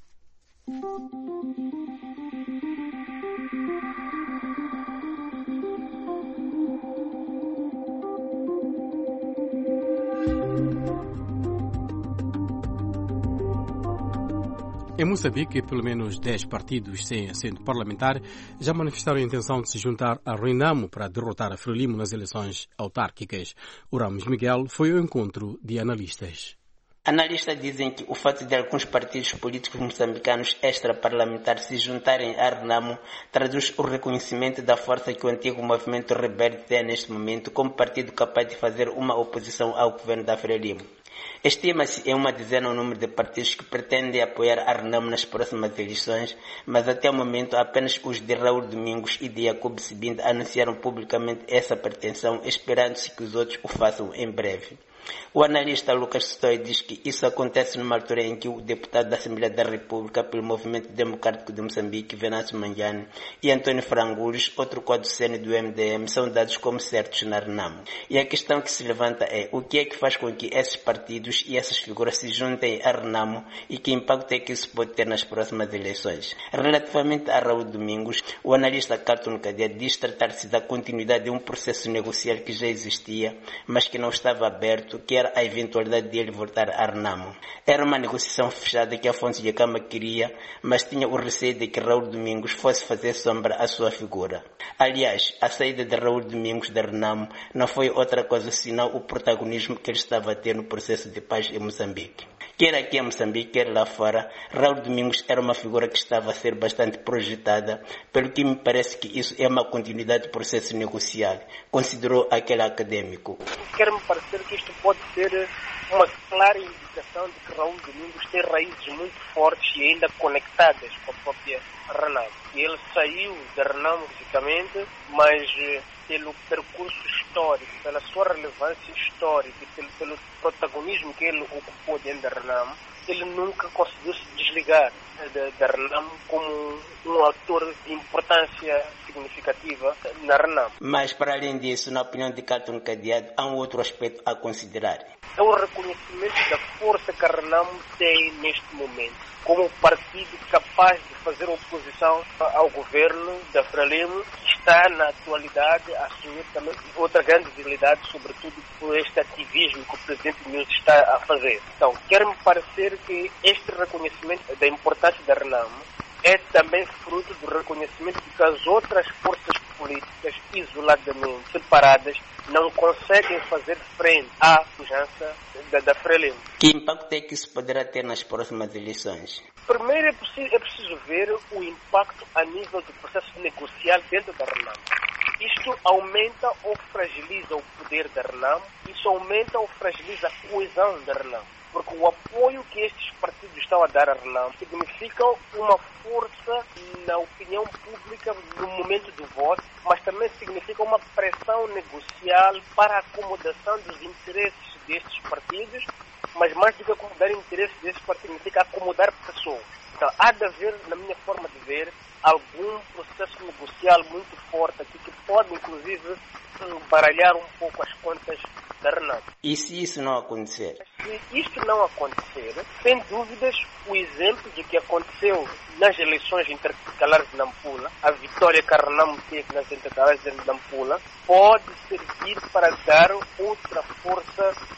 Em Moçambique, pelo menos 10 partidos sem assento parlamentar já manifestaram a intenção de se juntar a Renamo para derrotar a Frelimo nas eleições autárquicas. O Ramos Miguel foi ao encontro de analistas. Analistas dizem que o fato de alguns partidos políticos moçambicanos extraparlamentares se juntarem à Renamo traduz o reconhecimento da força que o antigo movimento rebelde tem neste momento como partido capaz de fazer uma oposição ao governo da Frelimo. Estima-se em uma dezena o número de partidos que pretendem apoiar a Renamo nas próximas eleições, mas até o momento apenas os de Raul Domingos e de Jacob Sibinda anunciaram publicamente essa pretensão, esperando-se que os outros o façam em breve. O analista Lucas Stoy diz que isso acontece numa altura em que o deputado da Assembleia da República pelo Movimento Democrático de Moçambique, Venâncio Mangiani, e Antônio Frangulos, outro coadjucente do MDM, são dados como certos na Renamo. E a questão que se levanta é o que é que faz com que esses partidos e essas figuras se juntem à Renamo e que impacto é que isso pode ter nas próximas eleições. Relativamente a Raul Domingos, o analista Carlton Cadia diz tratar-se da continuidade de um processo negocial que já existia, mas que não estava aberto, que era a eventualidade de ele voltar à Renamo. Era uma negociação fechada que Afonso Djakama queria, mas tinha o receio de que Raul Domingos fosse fazer sombra à sua figura. Aliás, a saída de Raul Domingos da Renamo não foi outra coisa senão o protagonismo que ele estava a ter no processo de paz em Moçambique. Quer aqui em Moçambique, quer lá fora, Raul Domingos era uma figura que estava a ser bastante projetada, pelo que me parece que isso é uma continuidade do processo negocial, considerou aquele acadêmico. Quer-me parecer que isto pode ser uma clara indicação de que Raul Domingos tem raízes muito fortes e ainda conectadas com a própria Renamo. E ele saiu da Renamo fisicamente, mas pelo percurso histórico, pela sua relevância histórica e pelo protagonismo que ele ocupou dentro da Renamo, ele nunca conseguiu se desligar da Renamo como um ator de importância significativa na Renamo. Mas, para além disso, na opinião de Carlton Cadeado, há um outro aspecto a considerar. É o reconhecimento da força que a Renamo tem neste momento, como partido capaz de fazer oposição ao governo da Frelimo, que está na atualidade a assumir também outra grande visibilidade, sobretudo por este ativismo que o presidente Nunes está a fazer. Então, quer-me parecer que este reconhecimento da importância da Renamo é também fruto do reconhecimento de que as outras forças políticas, isoladamente separadas, não conseguem fazer frente à pujança da Frelimo. Que impacto é que isso poderá ter nas próximas eleições? Primeiro é preciso ver o impacto a nível do processo negocial dentro da Renamo. Isto aumenta ou fragiliza o poder da Renamo, isso aumenta ou fragiliza a coesão da Renamo. Porque o apoio que estes partidos estão a dar à Renamo significa uma força na opinião pública no momento do voto, mas também significa uma pressão negocial para a acomodação dos interesses destes partidos, mas mais do que acomodar interesses destes partidos, significa acomodar pessoas. Então, há de haver, na minha forma de ver, algum processo negocial muito forte aqui que pode, inclusive, baralhar um pouco as contas da Renamo. E se isso não acontecer? Se isto não acontecer, sem dúvidas, o exemplo do que aconteceu nas eleições intercalares de Nampula, a vitória que a Renamo teve nas intercalares de Nampula, pode servir para dar outra força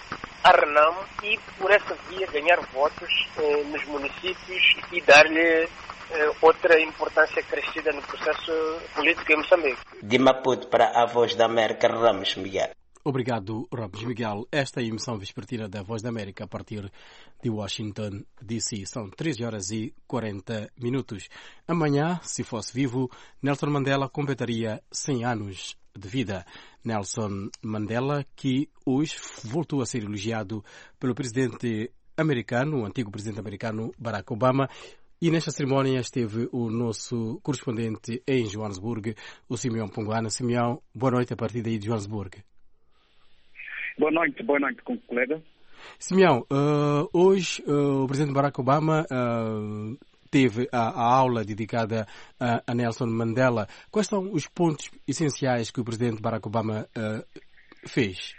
à Renamo e, por essa via, ganhar votos nos municípios e dar-lhe outra importância crescida no processo político em Moçambique. De Maputo para a Voz da América, Ramos Miguel. Obrigado, Ramos Miguel. Esta é a emissão vespertina da Voz da América a partir de Washington, D.C. São 13h40. Amanhã, se fosse vivo, Nelson Mandela completaria 100 anos de vida. Nelson Mandela, que hoje voltou a ser elogiado pelo presidente americano, o antigo presidente americano Barack Obama. E nesta cerimónia esteve o nosso correspondente em Joanesburgo, o Simeão Ponguana. Simeão, boa noite a partir daí de Joanesburgo. Boa noite, com o colega. Simeão, hoje o presidente Barack Obama teve a aula dedicada a Nelson Mandela. Quais são os pontos essenciais que o presidente Barack Obama fez?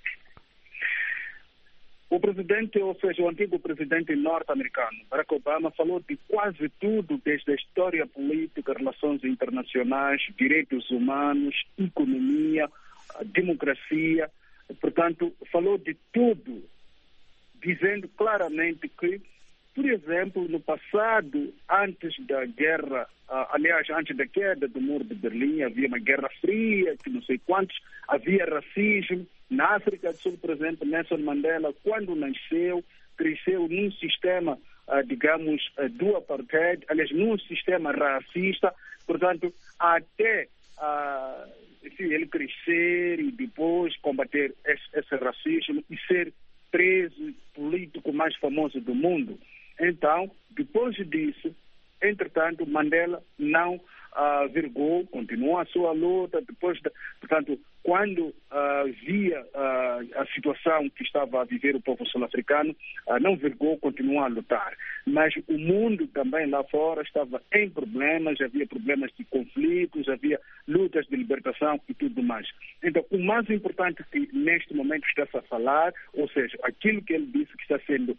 O presidente, ou seja, o antigo presidente norte-americano, Barack Obama, falou de quase tudo, desde a história política, relações internacionais, direitos humanos, economia, democracia. Portanto, falou de tudo, dizendo claramente que, por exemplo, no passado, antes da guerra, antes da queda do Muro de Berlim, havia uma guerra fria, que não sei quantos, havia racismo. Na África do Sul, por exemplo, Nelson Mandela, quando nasceu, cresceu num sistema, do apartheid, aliás, num sistema racista. Portanto, até ele crescer e depois combater esse racismo e ser preso político mais famoso do mundo. Então, depois disso, entretanto, Mandela não vergou, continuou a sua luta. Portanto, quando via a situação que estava a viver o povo sul-africano, não vergou, continuou a lutar. Mas o mundo também lá fora estava em problemas, havia problemas de conflitos, havia lutas de libertação e tudo mais. Então, o mais importante que neste momento está-se a falar, ou seja, aquilo que ele disse que está sendo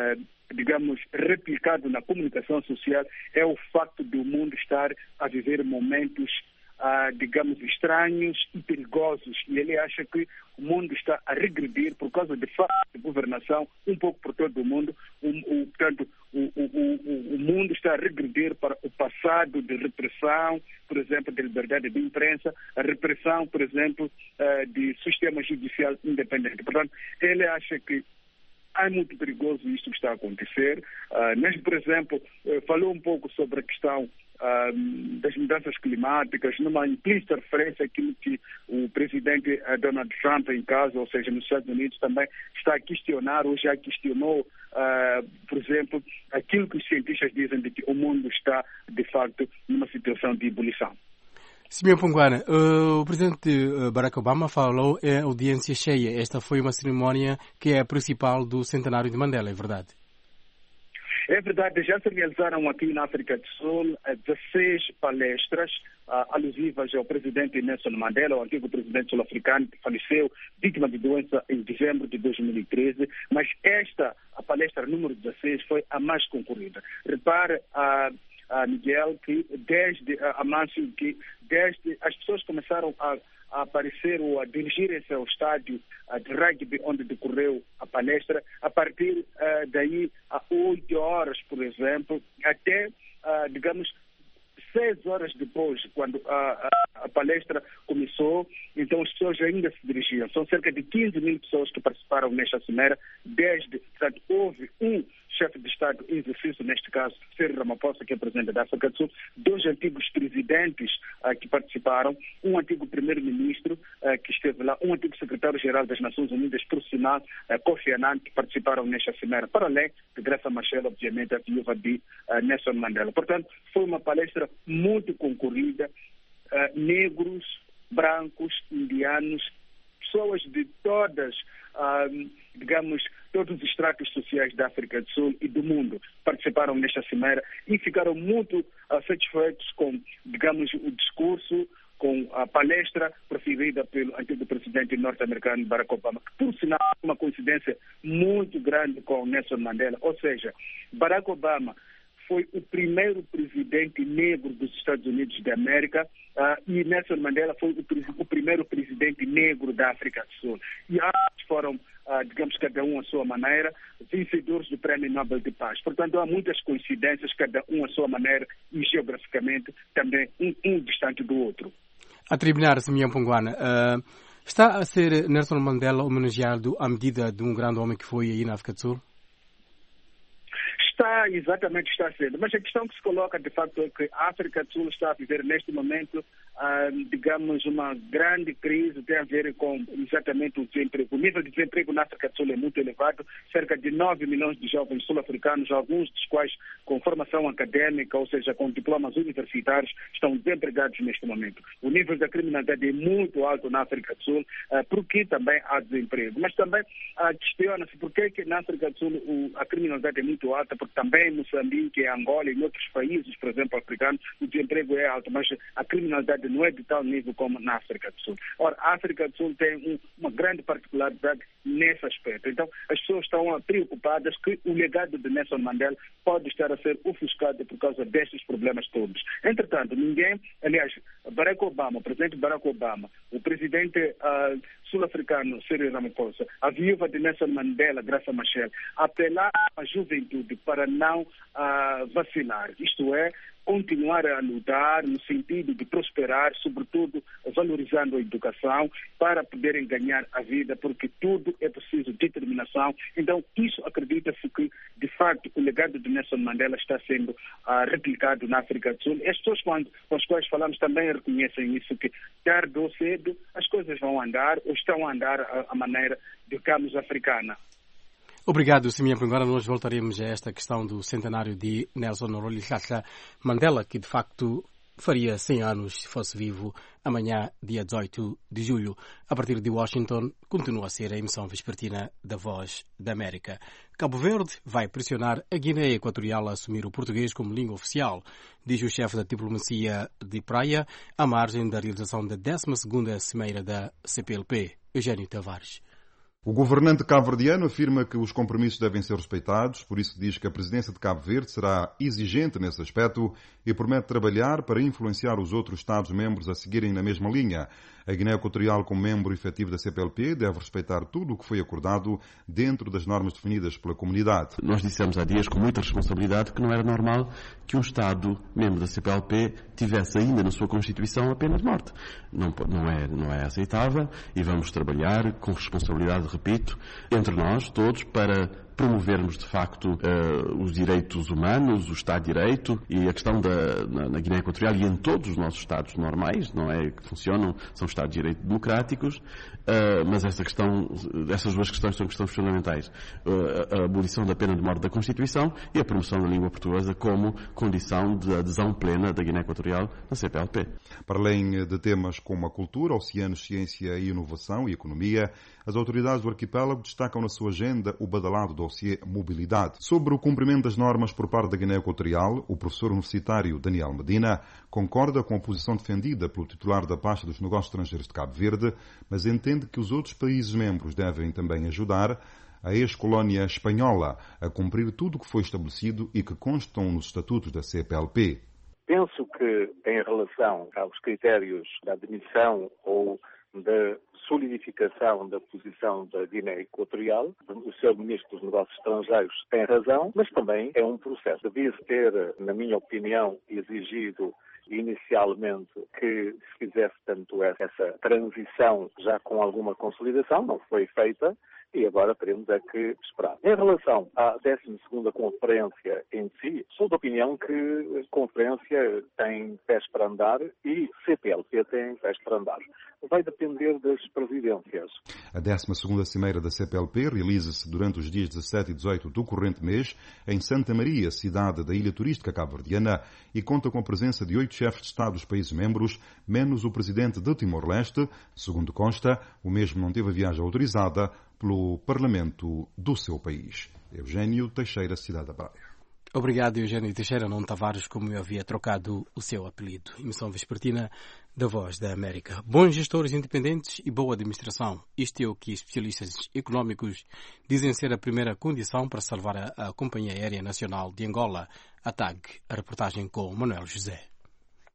replicado na comunicação social, é o facto de o mundo estar a viver momentos, estranhos e perigosos. E ele acha que o mundo está a regredir por causa de falta de governação, um pouco por todo o mundo. Portanto, o mundo está a regredir para o passado de repressão, por exemplo, de liberdade de imprensa, a repressão, por exemplo, de sistema judicial independente. Portanto, ele acha que é muito perigoso isto que está a acontecer. Mas, por exemplo, falou um pouco sobre a questão das mudanças climáticas, numa implícita referência àquilo que o presidente Donald Trump em casa, ou seja, nos Estados Unidos, também está a questionar, ou já questionou, por exemplo, aquilo que os cientistas dizem de que o mundo está, de facto, numa situação de ebulição. Simeão Ponguana, o presidente Barack Obama falou em audiência cheia. Esta foi uma cerimónia que é a principal do centenário de Mandela, é verdade? É verdade, já se realizaram aqui na África do Sul 16 palestras alusivas ao presidente Nelson Mandela, o antigo presidente sul-africano que faleceu vítima de doença em dezembro de 2013, mas a palestra número 16 foi a mais concorrida. Repare, Miguel, que desde as pessoas começaram a aparecer ou a dirigirem-se ao estádio de rugby onde decorreu a palestra, a partir daí a 8 horas, por exemplo, até, 6 horas depois, quando a palestra começou, então as pessoas ainda se dirigiam. São cerca de 15 mil pessoas que participaram nesta cimeira, portanto, houve um chefe de Estado em exercício, neste caso, Cyril Ramaphosa, que é presidente da África do Sul, 2 antigos presidentes que participaram, um antigo primeiro-ministro que esteve lá, um antigo secretário-geral das Nações Unidas, por sinal, Kofi Annan, que participaram nesta cimeira, para além de Graça Machel, obviamente, a viúva de Nelson Mandela. Portanto, foi uma palestra muito concorrida, negros, brancos, indianos, pessoas de todos os estratos sociais da África do Sul e do mundo participaram nesta cimeira e ficaram muito satisfeitos com, o discurso, com a palestra proferida pelo antigo presidente norte-americano Barack Obama, que, por sinal, é uma coincidência muito grande com Nelson Mandela. Ou seja, Barack Obama foi o primeiro presidente negro dos Estados Unidos da América e Nelson Mandela foi o primeiro presidente negro da África do Sul. E ambos foram digamos, cada um à sua maneira, vencedores do Prémio Nobel de Paz. Portanto, há muitas coincidências, cada um à sua maneira e geograficamente também um distante do outro. A terminar, Simeão Ponguana, está a ser Nelson Mandela homenageado à medida de um grande homem que foi aí na África do Sul? Está sendo. Mas a questão que se coloca, de facto, é que a África do Sul está a viver neste momento, digamos, uma grande crise, tem a ver com exatamente o desemprego. O nível de desemprego na África do Sul é muito elevado, cerca de 9 milhões de jovens sul-africanos, alguns dos quais com formação académica, ou seja, com diplomas universitários, estão desempregados neste momento. O nível da criminalidade é muito alto na África do Sul, porque também há desemprego. Mas também questiona-se por que na África do Sul a criminalidade é muito alta, porque também em Moçambique, em Angola e em outros países, por exemplo, africanos, o desemprego é alto, mas a criminalidade não é de tal nível como na África do Sul. Ora, a África do Sul tem uma grande particularidade nesse aspecto. Então, as pessoas estão preocupadas que o legado de Nelson Mandela pode estar a ser ofuscado por causa destes problemas todos. Entretanto, Barack Obama, o presidente Barack Obama, o presidente sul-africano Cyril Ramaphosa, a viúva de Nelson Mandela, Graça Machel, apelar à juventude para não vacilar, isto é, continuar a lutar no sentido de prosperar, sobretudo valorizando a educação, para poderem ganhar a vida, porque tudo é preciso determinação. Então, isso acredita-se que, de facto, o legado de Nelson Mandela está sendo replicado na África do Sul. As pessoas com as quais falamos também reconhecem isso, que tarde ou cedo as coisas vão andar, ou estão a andar à maneira, digamos, africana. Obrigado, Simeão. Agora nós voltaremos a esta questão do centenário de Nelson Rolihlahla Mandela, que de facto faria 100 anos se fosse vivo amanhã, dia 18 de julho. A partir de Washington, continua a ser a emissão vespertina da Voz da América. Cabo Verde vai pressionar a Guiné Equatorial a assumir o português como língua oficial, diz o chefe da diplomacia de Praia, à margem da realização da 12ª Cimeira da CPLP, Eugênio Tavares. O governante cabo-verdiano afirma que os compromissos devem ser respeitados, por isso diz que a presidência de Cabo Verde será exigente nesse aspecto e promete trabalhar para influenciar os outros Estados-membros a seguirem na mesma linha. A Guiné Equatorial, como membro efetivo da CPLP, deve respeitar tudo o que foi acordado dentro das normas definidas pela comunidade. Nós dissemos há dias com muita responsabilidade que não era normal que um Estado, membro da CPLP, tivesse ainda na sua Constituição a pena de morte. Não é aceitável e vamos trabalhar com responsabilidade, repito, entre nós todos para promovermos de facto os direitos humanos, o Estado de Direito e a questão na Guiné Equatorial e em todos os nossos Estados normais, não é que funcionam, são Estados de Direito democráticos, mas essas duas questões são questões fundamentais. A abolição da pena de morte da Constituição e a promoção da língua portuguesa como condição de adesão plena da Guiné Equatorial na CPLP. Para além de temas como a cultura, oceanos, ciência e inovação e economia, as autoridades do arquipélago destacam na sua agenda o badalado dossiê Mobilidade. Sobre o cumprimento das normas por parte da Guiné Equatorial, o professor universitário Daniel Medina concorda com a posição defendida pelo titular da pasta dos negócios estrangeiros de Cabo Verde, mas entende que os outros países membros devem também ajudar a ex-colónia espanhola a cumprir tudo o que foi estabelecido e que constam nos estatutos da CPLP. Penso que, em relação aos critérios da admissão ou da solidificação da posição da Guiné Equatorial, o Sr. Ministro dos Negócios Estrangeiros tem razão, mas também é um processo. Devia-se ter, na minha opinião, exigido inicialmente que se fizesse tanto essa transição já com alguma consolidação, não foi feita, e agora teremos que esperar. Em relação à 12ª Conferência em si, sou da opinião que a Conferência tem pés para andar e CPLP tem pés para andar. Vai depender das presidências. A 12ª Cimeira da CPLP realiza-se durante os dias 17 e 18 do corrente mês em Santa Maria, cidade da ilha turística cabo-verdiana, e conta com a presença de 8 chefes de Estado dos países membros, menos o presidente de Timor-Leste. Segundo consta, o mesmo não teve a viagem autorizada pelo Parlamento do seu país. Eugênio Teixeira, Cidade da Praia. Obrigado, Eugênio Teixeira, não Tavares, como eu havia trocado o seu apelido. Emissão vespertina da Voz da América. Bons gestores independentes e boa administração. Isto é o que especialistas económicos dizem ser a primeira condição para salvar a Companhia Aérea Nacional de Angola, a TAG. A reportagem com Manuel José.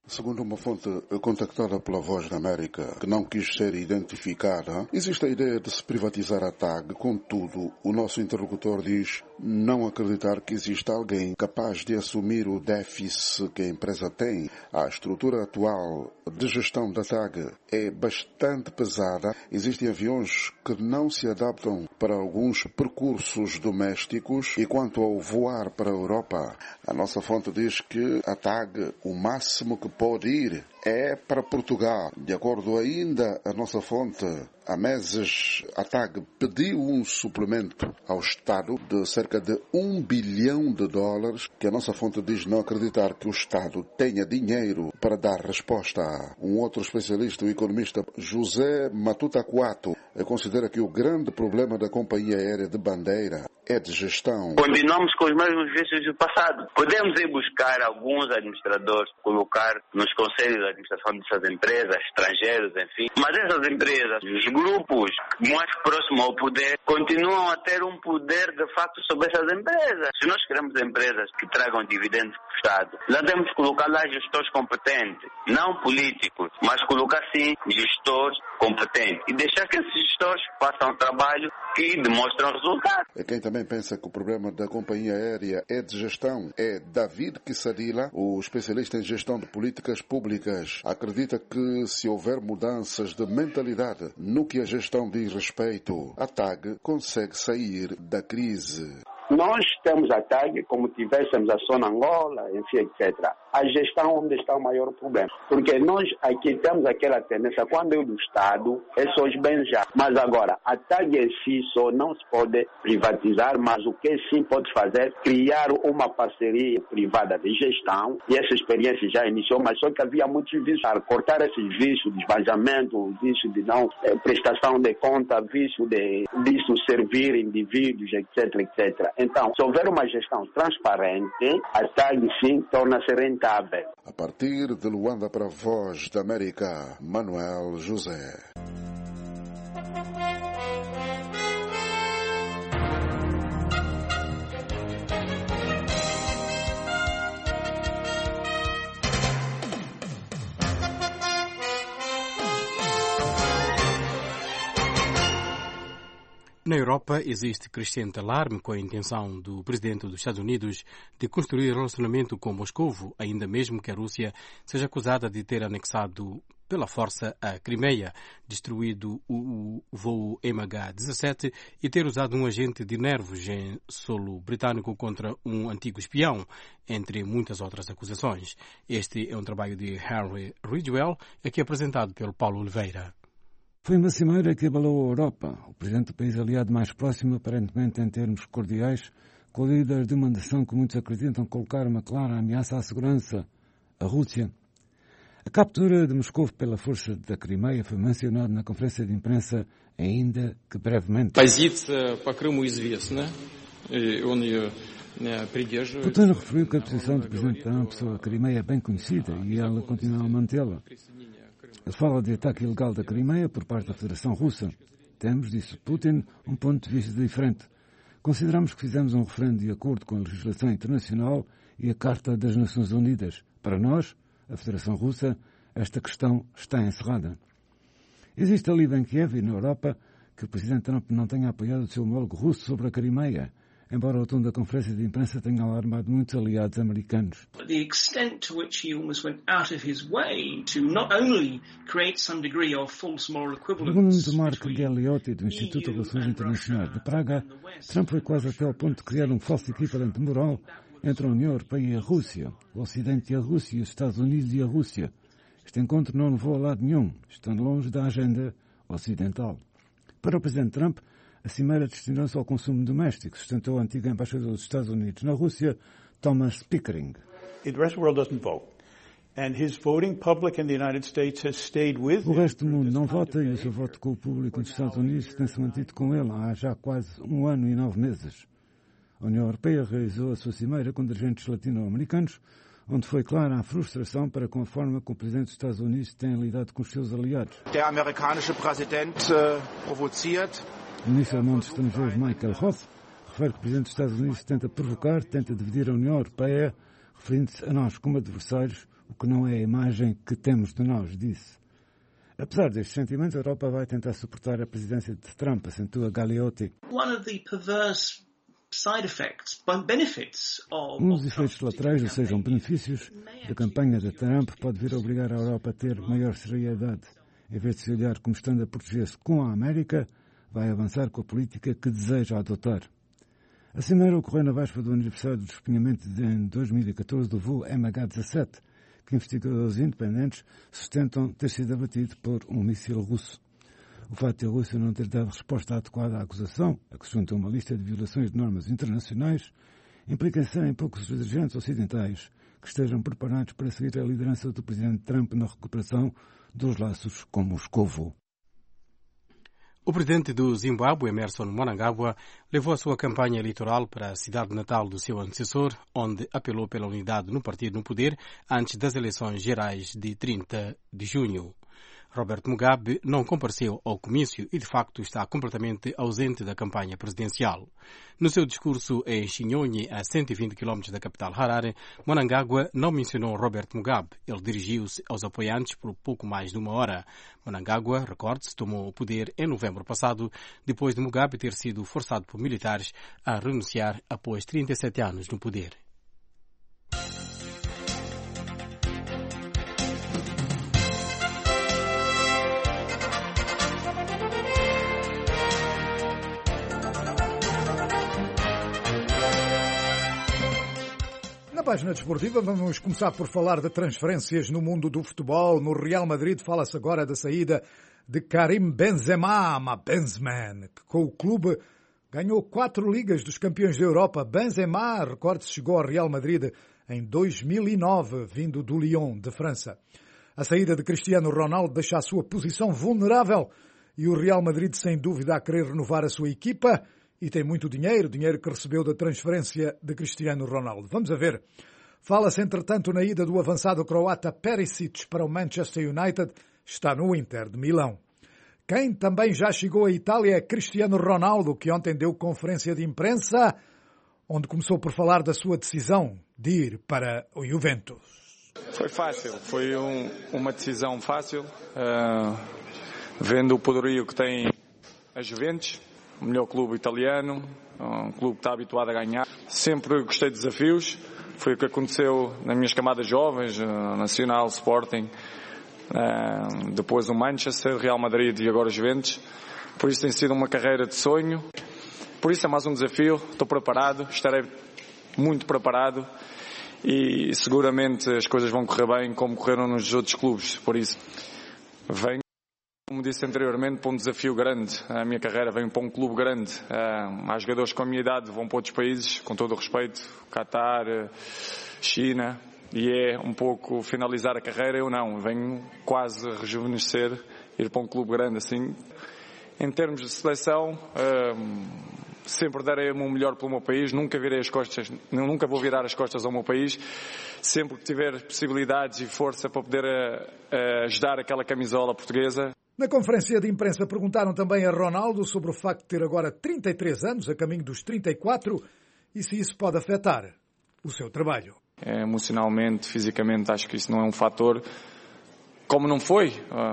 Segundo uma fonte contactada pela Voz da América, que não quis ser identificada, existe a ideia de se privatizar a TAG. Contudo, o nosso interlocutor diz não acreditar que exista alguém capaz de assumir o déficit que a empresa tem. A estrutura atual de gestão da TAG é bastante pesada. Existem aviões que não se adaptam para alguns percursos domésticos, e quanto ao voar para a Europa, a nossa fonte diz que a TAG, o máximo que pode ir é para Portugal. De acordo ainda a nossa fonte, há meses a TAG pediu um suplemento ao Estado de cerca de $1 bilhão, que a nossa fonte diz não acreditar que o Estado tenha dinheiro para dar resposta. Um outro especialista, o economista José Matuta Coato, considera que o grande problema da companhia aérea de bandeira é de gestão. Continuamos com os mesmos vícios do passado. Podemos ir buscar alguns administradores, colocar nos conselhos de administração dessas empresas, estrangeiros, enfim. Mas essas empresas, os grupos mais próximos ao poder, continuam a ter um poder de facto sobre essas empresas. Se nós queremos empresas que tragam dividendos para o Estado, nós temos que colocar lá gestores competentes, não políticos, mas colocar sim gestores competentes e deixar que esses gestores façam o trabalho que demonstram resultados. Quem também pensa que o problema da companhia aérea é de gestão é David Kissadila, o especialista em gestão de políticas públicas. Acredita que se houver mudanças de mentalidade no que a gestão diz respeito, a TAG consegue sair da crise. Nós temos a TAG como tivéssemos a Sonangola, enfim, etc. A gestão onde está o maior problema. Porque nós aqui temos aquela tendência, quando é do Estado, é só esbanjar. Mas agora, a TAG em si só não se pode privatizar, mas o que sim pode fazer, criar uma parceria privada de gestão, e essa experiência já iniciou, mas só que havia muitos vícios. Cortar esses vícios de esbanjamento, vício de não prestação de conta, vício disso servir indivíduos, etc, etc. Então, se houver uma gestão transparente, a TAG sim torna-se rentável. A partir de Luanda para a Voz da América, Manuel José. Na Europa existe crescente alarme com a intenção do presidente dos Estados Unidos de construir relacionamento com Moscovo, ainda mesmo que a Rússia seja acusada de ter anexado pela força a Crimeia, destruído o voo MH17 e ter usado um agente de nervos em solo britânico contra um antigo espião, entre muitas outras acusações. Este é um trabalho de Henry Ridgwell, aqui apresentado pelo Paulo Oliveira. Foi uma cimeira que abalou a Europa. O presidente do país aliado mais próximo, aparentemente em termos cordiais, com líderes de uma nação que muitos acreditam colocar uma clara ameaça à segurança, a Rússia. A captura de Moscou pela força da Crimeia foi mencionada na conferência de imprensa, ainda que brevemente. Putin referiu que a posição do presidente Trump sobre a Crimeia é bem conhecida e ela continua a mantê-la. Ele fala de ataque ilegal da Crimeia por parte da Federação Russa. Temos, disse Putin, um ponto de vista diferente. Consideramos que fizemos um referendo de acordo com a legislação internacional e a Carta das Nações Unidas. Para nós, a Federação Russa, esta questão está encerrada. Existe alívio em Kiev e na Europa que o presidente Trump não tenha apoiado o seu homólogo russo sobre a Crimeia, embora o tom da conferência de imprensa tenha alarmado muitos aliados americanos. The extent to which he almost went out of his way to not only create some degree of false moral equivalence. Segundo Mark Galeotti, do Instituto de Relações Internacionais de Praga, Trump foi quase até ao ponto de criar um falso equivalente moral entre a União Europeia e a Rússia, o Ocidente e a Rússia, os Estados Unidos e a Rússia. Este encontro não levou a lado nenhum, estando longe da agenda ocidental. Para o presidente Trump, a cimeira destinou-se ao consumo doméstico, sustentou o antigo embaixador dos Estados Unidos na Rússia, Thomas Pickering. The rest of the world doesn't vote. And his voting public in the United States has stayed with him. O resto do mundo não vota e o seu voto com o público nos Estados Unidos tem-se mantido com ele há já quase 1 ano e 9 meses. A União Europeia realizou a sua cimeira com dirigentes latino-americanos, onde foi clara a frustração para com a forma como o presidente dos Estados Unidos tem lidado com os seus aliados. Der amerikanische Präsident provoziert. O ministro alemão dos Estrangeiros, Michael Roth, refere que o presidente dos Estados Unidos tenta provocar, tenta dividir a União Europeia, referindo-se a nós como adversários, o que não é a imagem que temos de nós, disse. Apesar destes sentimentos, a Europa vai tentar suportar a presidência de Trump, acentua Galeotti. Um dos efeitos laterais, ou seja, benefícios da campanha de Trump, pode vir a obrigar a Europa a ter maior seriedade. Em vez de se olhar como estando a proteger-se com a América, vai avançar com a política que deseja adotar. A cimeira ocorreu na véspera do aniversário do despenhamento em 2014 do voo MH17, que investigadores independentes sustentam ter sido abatido por um míssil russo. O fato de a Rússia não ter dado resposta adequada à acusação, a que se junta uma lista de violações de normas internacionais, implica que serem poucos os dirigentes ocidentais que estejam preparados para seguir a liderança do presidente Trump na recuperação dos laços com Moscovo. O presidente do Zimbábue, Emmerson Mnangagwa, levou a sua campanha eleitoral para a cidade natal do seu antecessor, onde apelou pela unidade no partido no poder antes das eleições gerais de 30 de junho. Robert Mugabe não compareceu ao comício e, de facto, está completamente ausente da campanha presidencial. No seu discurso em Chinyonyi, a 120 km da capital Harare, Mnangagwa não mencionou Robert Mugabe. Ele dirigiu-se aos apoiantes por pouco mais de uma hora. Mnangagwa, recorde-se, tomou o poder em novembro passado, depois de Mugabe ter sido forçado por militares a renunciar após 37 anos no poder. Na página desportiva vamos começar por falar de transferências no mundo do futebol. No Real Madrid fala-se agora da saída de Karim Benzema, que com o clube ganhou 4 ligas dos campeões da Europa. Benzema, recorde-se, chegou ao Real Madrid em 2009, vindo do Lyon, de França. A saída de Cristiano Ronaldo deixa a sua posição vulnerável e o Real Madrid sem dúvida a querer renovar a sua equipa. E tem muito dinheiro que recebeu da transferência de Cristiano Ronaldo. Vamos a ver. Fala-se, entretanto, na ida do avançado croata Perisic para o Manchester United. Está no Inter de Milão. Quem também já chegou à Itália é Cristiano Ronaldo, que ontem deu conferência de imprensa, onde começou por falar da sua decisão de ir para o Juventus. Foi fácil. Foi uma decisão fácil. Vendo o poderio que tem a Juventus, o melhor clube italiano, um clube que está habituado a ganhar. Sempre gostei de desafios. Foi o que aconteceu nas minhas camadas jovens, Nacional, Sporting, depois o Manchester, Real Madrid e agora Juventus. Por isso tem sido uma carreira de sonho. Por isso é mais um desafio. Estou preparado, estarei muito preparado e seguramente as coisas vão correr bem como correram nos outros clubes. Por isso, venho, como disse anteriormente, para um desafio grande. A minha carreira vem para um clube grande. Há jogadores com a minha idade vão para outros países, com todo o respeito, Qatar, China, e é um pouco finalizar a carreira. Eu não, venho quase a rejuvenescer, ir para um clube grande assim. Em termos de seleção, sempre darei o meu melhor pelo meu país, nunca vou virar as costas ao meu país. Sempre que tiver possibilidades e força para poder ajudar aquela camisola portuguesa. Na conferência de imprensa perguntaram também a Ronaldo sobre o facto de ter agora 33 anos, a caminho dos 34, e se isso pode afetar o seu trabalho. Emocionalmente, fisicamente, acho que isso não é um fator, como não foi.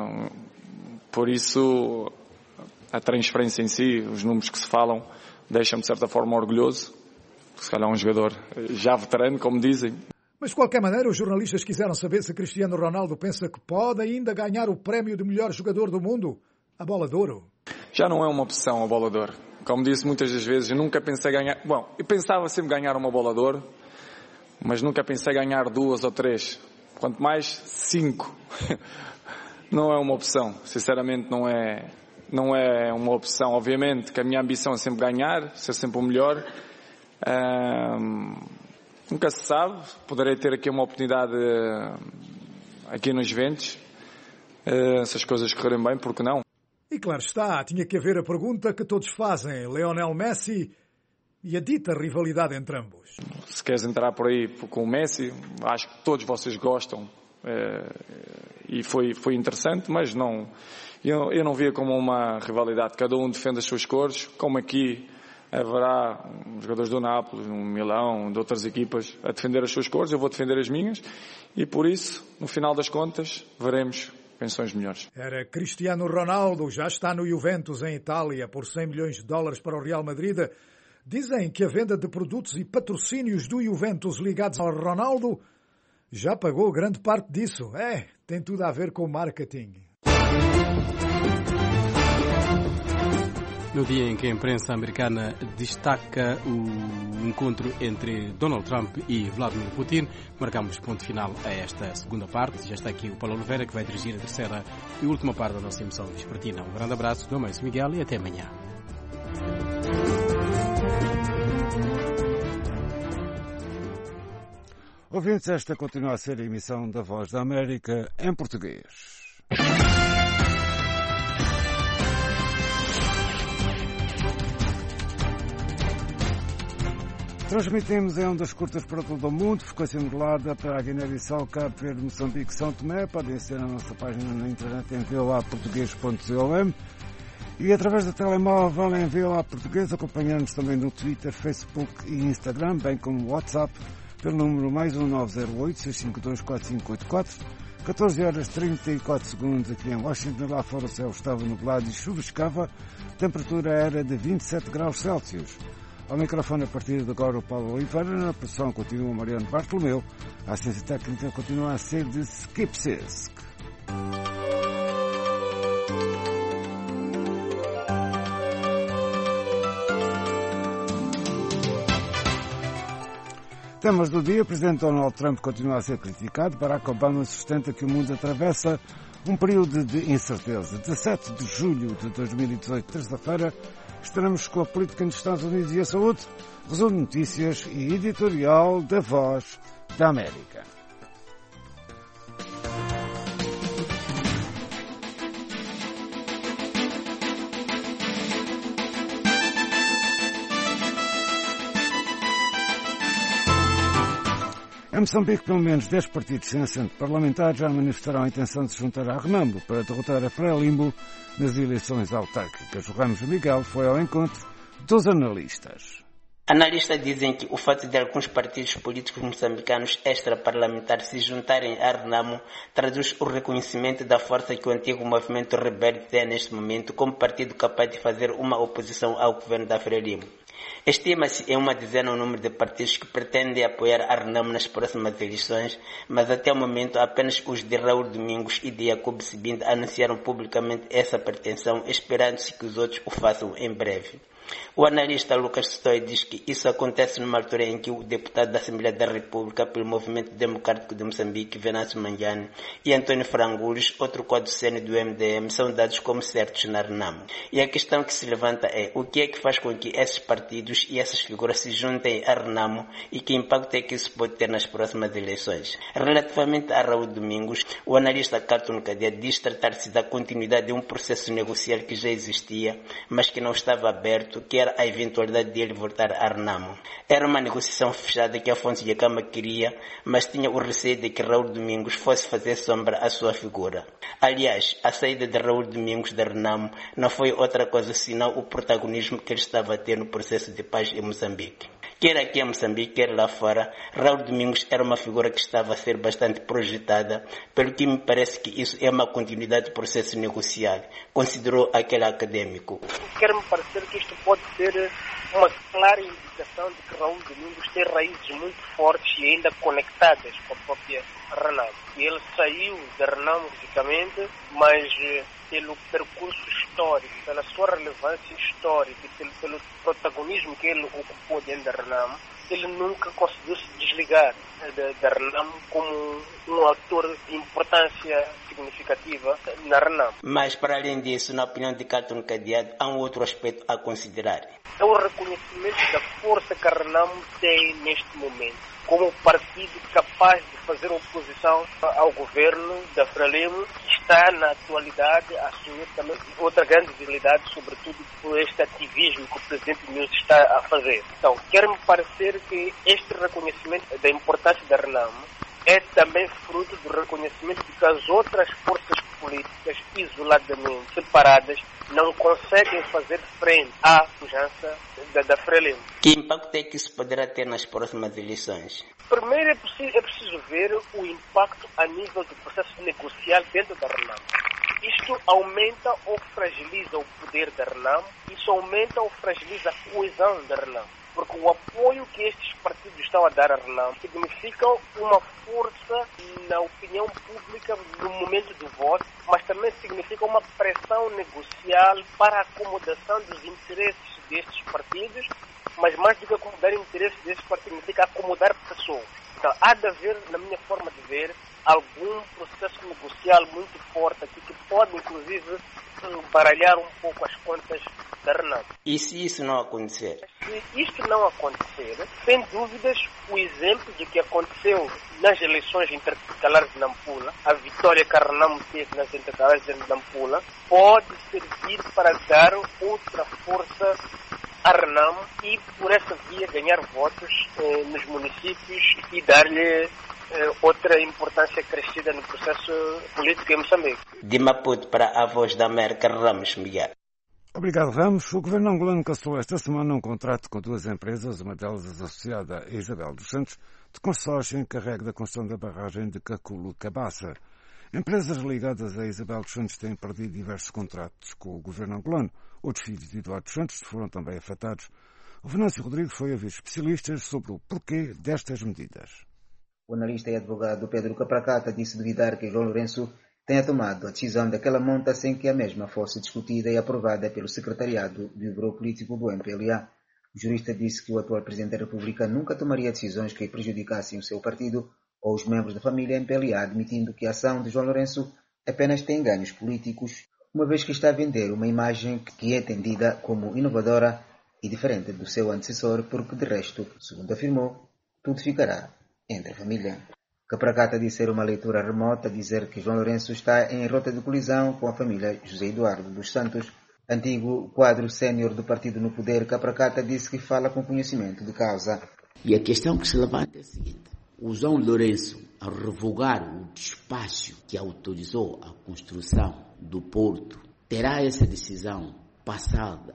Por isso, a transferência em si, os números que se falam, deixam-me de certa forma orgulhoso. Se calhar um jogador já veterano, como dizem. Mas, de qualquer maneira, os jornalistas quiseram saber se Cristiano Ronaldo pensa que pode ainda ganhar o prémio de melhor jogador do mundo, a Bola de Ouro. Já não é uma opção a Bola de Ouro. Como disse muitas das vezes, eu nunca pensei ganhar... Bom, eu pensava sempre ganhar uma Bola de Ouro, mas nunca pensei ganhar 2 ou 3. Quanto mais 5. Não é uma opção. Sinceramente, não é uma opção. Obviamente que a minha ambição é sempre ganhar, ser sempre o melhor. Nunca se sabe, poderei ter aqui uma oportunidade aqui nos Juventus, se as coisas correrem bem, porque não? E claro está, tinha que haver a pergunta que todos fazem, Lionel Messi e a dita rivalidade entre ambos. Se queres entrar por aí com o Messi, acho que todos vocês gostam, e foi interessante, mas não, eu não via como uma rivalidade, cada um defende as suas cores, como aqui haverá jogadores do Nápoles, do Milão, de outras equipas a defender as suas cores, eu vou defender as minhas e por isso, no final das contas, veremos pensões melhores. Era Cristiano Ronaldo, já está no Juventus em Itália por 100 milhões de dólares para o Real Madrid. Dizem que a venda de produtos e patrocínios do Juventus ligados ao Ronaldo já pagou grande parte disso. Tem tudo a ver com marketing. No dia em que a imprensa americana destaca o encontro entre Donald Trump e Vladimir Putin, marcamos ponto final a esta segunda parte. Já está aqui o Paulo Oliveira, que vai dirigir a terceira e última parte da nossa emissão vespertina. Um grande abraço do Márcio Miguel e até amanhã. Ouvintes, esta continua a ser a emissão da Voz da América em português. Transmitimos em ondas curtas para todo o mundo, frequência modulada para a Guiné-Bissau, Cabo Verde, Moçambique, São Tomé. Podem acessar a nossa página na internet em voaportuguês.com e através do telemóvel em VOA Português, acompanhando-nos também no Twitter, Facebook e Instagram, bem como no WhatsApp, pelo número mais 1908-652-4584, 14 horas 34 segundos aqui em Washington. Lá fora o céu estava nublado e chuviscava, a temperatura era de 27 graus Celsius. Ao microfone, a partir de agora, o Paulo Oliveira. Na produção continua o Mariano Bartolomeu. A assistência técnica continua a ser de Skip Sisk. Temas do dia. O presidente Donald Trump continua a ser criticado. Barack Obama sustenta que o mundo atravessa um período de incerteza. 17 de julho de 2018, terça-feira, estaremos com a política nos Estados Unidos e a saúde. Resumo de notícias e editorial da Voz da América. Em Moçambique, pelo menos 10 partidos sem assento parlamentar já manifestaram a intenção de se juntar à Renamo para derrotar a Frelimo nas eleições autárquicas. O Ramos Miguel foi ao encontro dos analistas. Analistas dizem que o fato de alguns partidos políticos moçambicanos extraparlamentares se juntarem à Renamo traduz o reconhecimento da força que o antigo movimento rebelde tem neste momento como partido capaz de fazer uma oposição ao governo da Frelimo. Estima-se em uma dezena o número de partidos que pretendem apoiar a Renamo nas próximas eleições, mas até o momento apenas os de Raul Domingos e de Jacob Sibindo anunciaram publicamente essa pretensão, esperando-se que os outros o façam em breve. O analista Lucas Stoy diz que isso acontece numa altura em que o deputado da Assembleia da República pelo Movimento Democrático de Moçambique, Venâncio Mangiani, e Antônio Frangules, outro quadro-sênior do MDM, são dados como certos na Renamo. E a questão que se levanta é o que é que faz com que esses partidos e essas figuras se juntem à Renamo e que impacto é que isso pode ter nas próximas eleições. Relativamente a Raul Domingos, o analista Carton Cadia diz tratar-se da continuidade de um processo negocial que já existia, mas que não estava aberto, que era a eventualidade de ele voltar à Renamo. Era uma negociação fechada que Afonso Djakama queria, mas tinha o receio de que Raul Domingos fosse fazer sombra à sua figura. Aliás, a saída de Raul Domingos da Renamo não foi outra coisa senão o protagonismo que ele estava a ter no processo de paz em Moçambique. Quer aqui em Moçambique, quer lá fora, Raul Domingos era uma figura que estava a ser bastante projetada, pelo que me parece que isso é uma continuidade do processo negocial, considerou aquele acadêmico. Quer-me parecer que isto pode ser uma clara indicação de que Raul Domingos tem raízes muito fortes e ainda conectadas com a própria Renamo. E ele saiu da Renamo fisicamente, mas pelo percurso histórico, pela sua relevância histórica e pelo protagonismo que ele ocupou dentro da Renamo, ele nunca conseguiu se desligar da Renamo como um ator de importância significativa na Renamo. Mas, para além disso, na opinião de Carton Cadeado, há um outro aspecto a considerar. É o reconhecimento da força que a Renamo tem neste momento, como partido capaz de fazer oposição ao governo da Frelimo, que está na atualidade a assumir também outra grande visibilidade, sobretudo por este ativismo que o presidente Nunes está a fazer. Então, quer-me parecer que este reconhecimento da importância da Renamo é também fruto do reconhecimento de que as outras forças políticas isoladamente, separadas, não conseguem fazer frente à pujança da Frelimo. Que impacto é que isso poderá ter nas próximas eleições? Primeiro é preciso ver o impacto a nível do processo negocial dentro da RENAM. Isto aumenta ou fragiliza o poder da RENAM, isso aumenta ou fragiliza a coesão da RENAM. Porque o apoio que estes partidos estão a dar à RENAM significa uma força na opinião pública no momento do voto, mas também significa uma pressão negocial para a acomodação dos interesses destes partidos, mas mais do que acomodar interesses destes partidos, significa acomodar pessoas. Então, há de haver, na minha forma de ver, algum processo negocial muito forte aqui que pode, inclusive, baralhar um pouco as contas da RENAM. E se isso não acontecer? Se isto não acontecer, sem dúvidas, o exemplo do que aconteceu nas eleições intercalares de Nampula, a vitória que a RENAM teve nas intercalares de Nampula, pode servir para dar outra força à RENAM e, por essa via, ganhar votos nos municípios e dar-lhe outra importância crescida no processo político em Moçambique. De Maputo para a Voz da América, Ramos Miguel. Obrigado, Ramos. O governo angolano cancelou esta semana um contrato com duas empresas, uma delas associada a Isabel dos Santos, de consórcio encarregue da construção da barragem de Caculu-Cabaça. Empresas ligadas a Isabel dos Santos têm perdido diversos contratos com o governo angolano. Outros filhos de Eduardo dos Santos foram também afetados. O Venâncio Rodrigues foi ouvir especialistas sobre o porquê destas medidas. O analista e advogado Pedro Capracata disse duvidar que João Lourenço tenha tomado a decisão daquela monta sem que a mesma fosse discutida e aprovada pelo secretariado do Bureau Político do MPLA. O jurista disse que o atual Presidente da República nunca tomaria decisões que prejudicassem o seu partido ou os membros da família MPLA, admitindo que a ação de João Lourenço apenas tem ganhos políticos, uma vez que está a vender uma imagem que é entendida como inovadora e diferente do seu antecessor, porque de resto, segundo afirmou, tudo ficará entre a família. Capracata disse ser uma leitura remota, dizer que João Lourenço está em rota de colisão com a família José Eduardo dos Santos. Antigo quadro sénior do partido no poder, Capracata disse que fala com conhecimento de causa. E a questão que se levanta é a seguinte: o João Lourenço, ao revogar o despacho que autorizou a construção do porto, terá essa decisão passada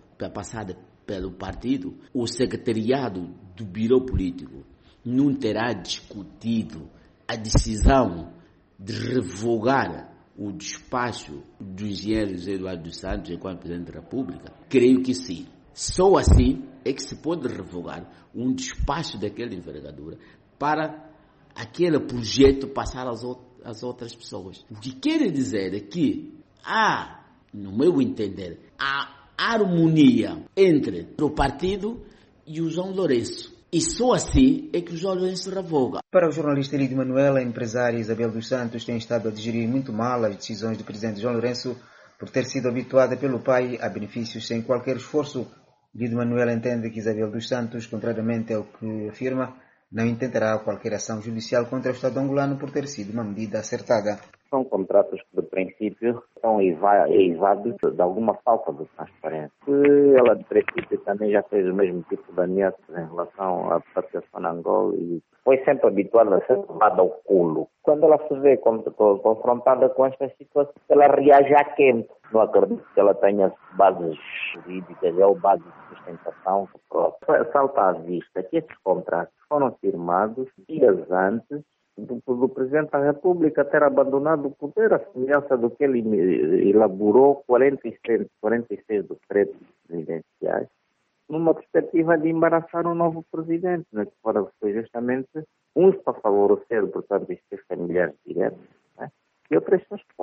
pelo partido? O secretariado do Bureau Político não terá discutido a decisão de revogar o despacho do engenheiro José Eduardo dos Santos enquanto Presidente da República? Creio que sim. Só assim é que se pode revogar um despacho daquela envergadura para aquele projeto passar às outras pessoas. O que quer dizer é que há, no meu entender, a harmonia entre o partido e o João Lourenço. E só assim é que o João Lourenço revoga. Para o jornalista Lídio Manuel, a empresária Isabel dos Santos tem estado a digerir muito mal as decisões do presidente João Lourenço por ter sido habituada pelo pai a benefícios sem qualquer esforço. Lídio Manuel entende que Isabel dos Santos, contrariamente ao que afirma, não intentará qualquer ação judicial contra o Estado angolano por ter sido uma medida acertada. São contratos que, de princípio, são eivados de alguma falta de transparência. Ela, de princípio, também já fez o mesmo tipo de ameaças em relação à participação na Angola e foi sempre habituada a ser levada ao culo. Quando ela se vê confrontada com estas situações, ela reage à quente. Não acredito que ela tenha bases jurídicas ou bases de sustentação própria. Salta à vista que estes contratos foram firmados dias antes do Presidente da República ter abandonado o poder, a semelhança do que ele elaborou 46 decretos presidenciais, numa perspectiva de embaraçar um novo Presidente, né, que foi justamente uns para favorecer, portanto, estes familiares diretos, né, e outras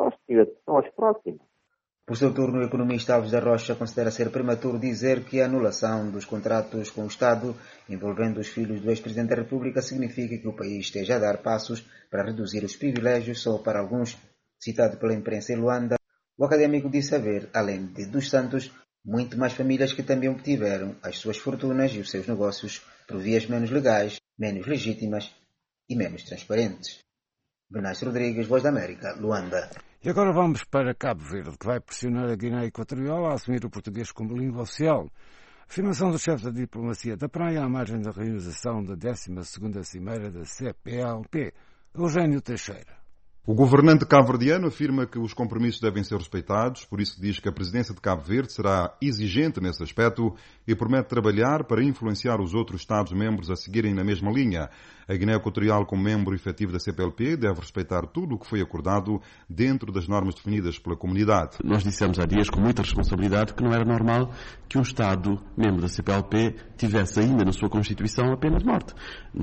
são as próximas. Por seu turno, o economista Alves da Rocha considera ser prematuro dizer que a anulação dos contratos com o Estado envolvendo os filhos do ex-presidente da República significa que o país esteja a dar passos para reduzir os privilégios só para alguns. Citado pela imprensa em Luanda, o académico disse haver, além de dos Santos, muito mais famílias que também obtiveram as suas fortunas e os seus negócios por vias menos legais, menos legítimas e menos transparentes. Venâncio Rodrigues, Voz da América, Luanda. E agora vamos para Cabo Verde, que vai pressionar a Guiné Equatorial a assumir o português como língua oficial. Afirmação do chefe da diplomacia da praia à margem da realização da 12ª Cimeira da CPLP, Eugênio Teixeira. O governante cabo-verdiano afirma que os compromissos devem ser respeitados, por isso diz que a presidência de Cabo Verde será exigente nesse aspecto e promete trabalhar para influenciar os outros Estados-membros a seguirem na mesma linha. A Guiné Equatorial, como membro efetivo da CPLP, deve respeitar tudo o que foi acordado dentro das normas definidas pela comunidade. Nós dissemos há dias com muita responsabilidade que não era normal que um Estado, membro da CPLP, tivesse ainda na sua Constituição a pena de morte.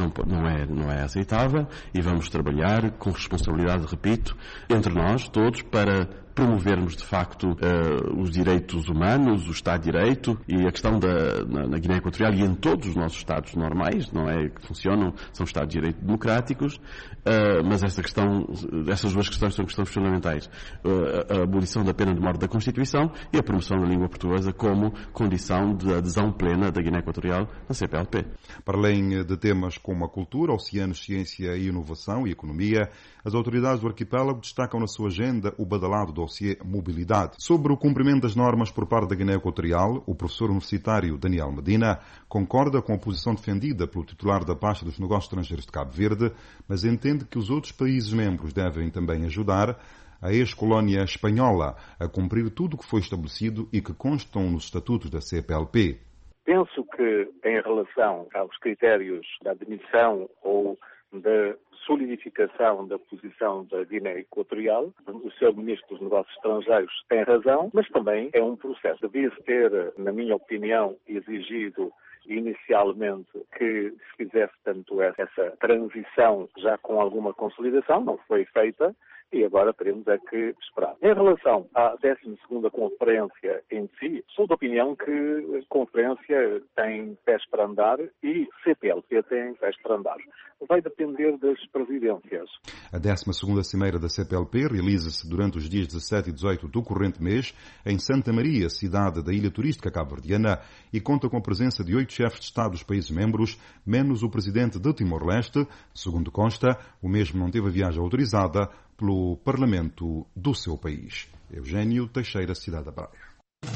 Não é aceitável e vamos trabalhar com responsabilidade, repito, entre nós todos para promovermos de facto os direitos humanos, o Estado de Direito e a questão na Guiné Equatorial e em todos os nossos Estados normais, não é que funcionam, são Estados de Direito democráticos, mas essas duas questões são questões fundamentais. A abolição da pena de morte da Constituição e a promoção da língua portuguesa como condição de adesão plena da Guiné Equatorial na CPLP. Para além de temas como a cultura, oceanos, ciência e inovação e economia, as autoridades do arquipélago destacam na sua agenda o badalado dossiê Mobilidade. Sobre o cumprimento das normas por parte da Guiné Equatorial, o professor universitário Daniel Medina concorda com a posição defendida pelo titular da pasta dos negócios estrangeiros de Cabo Verde, mas entende que os outros países membros devem também ajudar a ex-colónia espanhola a cumprir tudo o que foi estabelecido e que constam nos estatutos da CPLP. Penso que, em relação aos critérios da admissão ou da solidificação da posição da Guiné Equatorial, o Sr. Ministro dos Negócios Estrangeiros tem razão, mas também é um processo. Devia-se ter, na minha opinião, exigido inicialmente que se fizesse tanto essa transição já com alguma consolidação, não foi feita, e agora teremos que esperar. Em relação à 12ª Conferência em si, sou da opinião que a Conferência tem pés para andar e CPLP tem pés para andar. Vai depender das presidências. A 12ª Cimeira da CPLP realiza-se durante os dias 17 e 18 do corrente mês em Santa Maria, cidade da ilha turística cabo-verdiana, e conta com a presença de 8 chefes de Estado dos países membros, menos o presidente de Timor-Leste. Segundo consta, o mesmo não teve a viagem autorizada pelo Parlamento do seu país. Eugênio Teixeira, Cidade da Praia.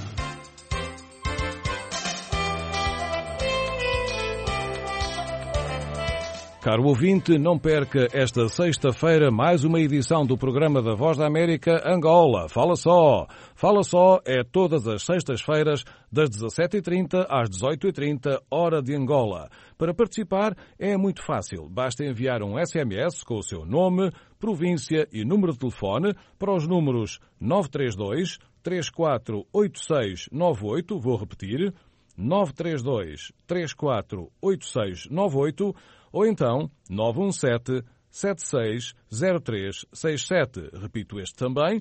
Caro ouvinte, não perca esta sexta-feira mais uma edição do programa da Voz da América Angola. Fala só! Fala só é todas as sextas-feiras das 17h30 às 18h30, hora de Angola. Para participar é muito fácil. Basta enviar um SMS com o seu nome, província e número de telefone para os números 932 348698, vou repetir, 932 348698, ou então 917-760367. Repito este também,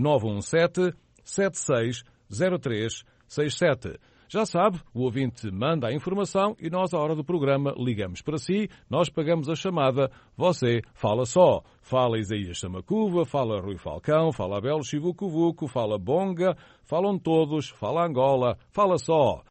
917-760367. Já sabe, o ouvinte manda a informação e nós, à hora do programa, ligamos para si, nós pagamos a chamada, você fala só. Fala Isaías Samacuva, fala Rui Falcão, fala Abel Chivucuvuco, fala Bonga, falam todos, fala Angola, fala só.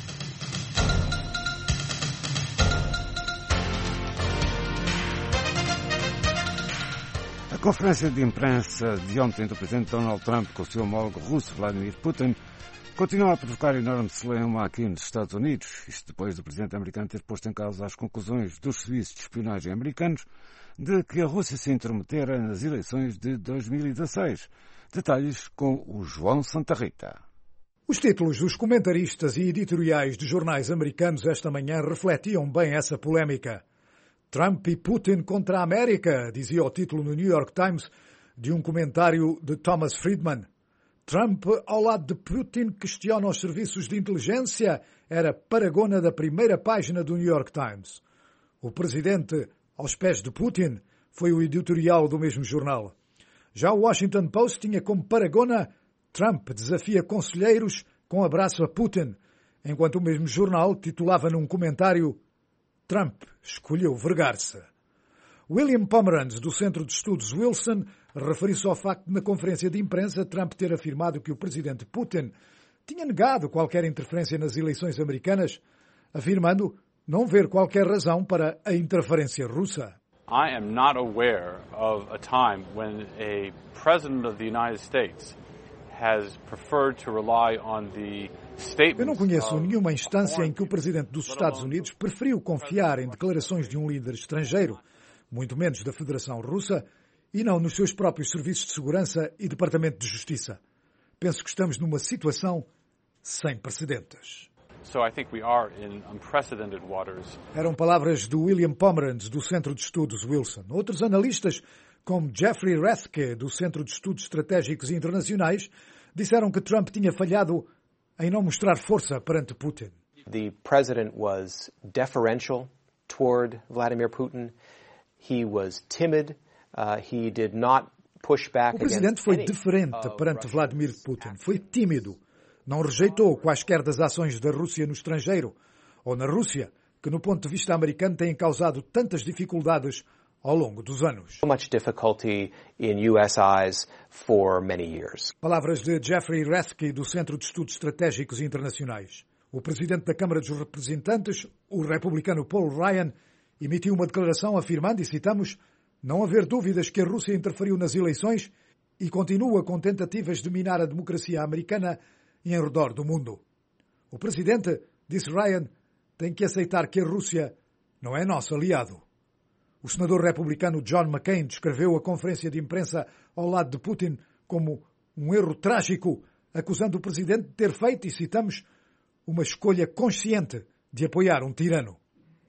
A conferência de imprensa de ontem do presidente Donald Trump com o seu homólogo russo Vladimir Putin continua a provocar enorme celeuma aqui nos Estados Unidos, isto depois do presidente americano ter posto em causa as conclusões dos serviços de espionagem americanos de que a Rússia se intrometera nas eleições de 2016. Detalhes com o João Santa Rita. Os títulos dos comentaristas e editoriais de jornais americanos esta manhã refletiam bem essa polémica. Trump e Putin contra a América, dizia o título no New York Times de um comentário de Thomas Friedman. Trump, ao lado de Putin, questiona os serviços de inteligência, era paragona da primeira página do New York Times. O presidente, aos pés de Putin, foi o editorial do mesmo jornal. Já o Washington Post tinha como paragona Trump desafia conselheiros com abraço a Putin, enquanto o mesmo jornal titulava num comentário Trump escolheu vergar-se. William Pomeranz, do Centro de Estudos Wilson, referiu-se ao facto de, na conferência de imprensa, Trump ter afirmado que o presidente Putin tinha negado qualquer interferência nas eleições americanas, afirmando não ver qualquer razão para a interferência russa. I am not aware of a time when a president of the United States has preferred to rely on the statements. Eu não conheço nenhuma instância em que o presidente dos Estados Unidos preferiu confiar em declarações de um líder estrangeiro, muito menos da Federação Russa, e não nos seus próprios serviços de segurança e Departamento de Justiça. Penso que estamos numa situação sem precedentes. So I think we are in unprecedented waters. Eram palavras de William Pomeranz, do Centro de Estudos Wilson. Outros analistas, como Jeffrey Rathke, do Centro de Estudos Estratégicos Internacionais, disseram que Trump tinha falhado em não mostrar força perante Putin. The president was deferential toward Vladimir Putin. He was timid. He did not push back. O presidente foi deferente perante Vladimir Putin. Foi tímido. Não rejeitou quaisquer das ações da Rússia no estrangeiro ou na Rússia, que no ponto de vista americano têm causado tantas dificuldades ao longo dos anos. So much difficulty in US eyes for many years. Palavras de Jeffrey Rathke, do Centro de Estudos Estratégicos Internacionais. O presidente da Câmara dos Representantes, o republicano Paul Ryan, emitiu uma declaração afirmando, e citamos, não haver dúvidas que a Rússia interferiu nas eleições e continua com tentativas de minar a democracia americana e em redor do mundo. O presidente, disse Ryan, tem que aceitar que a Rússia não é nosso aliado. O senador republicano John McCain descreveu a conferência de imprensa ao lado de Putin como um erro trágico, acusando o presidente de ter feito, e citamos, uma escolha consciente de apoiar um tirano.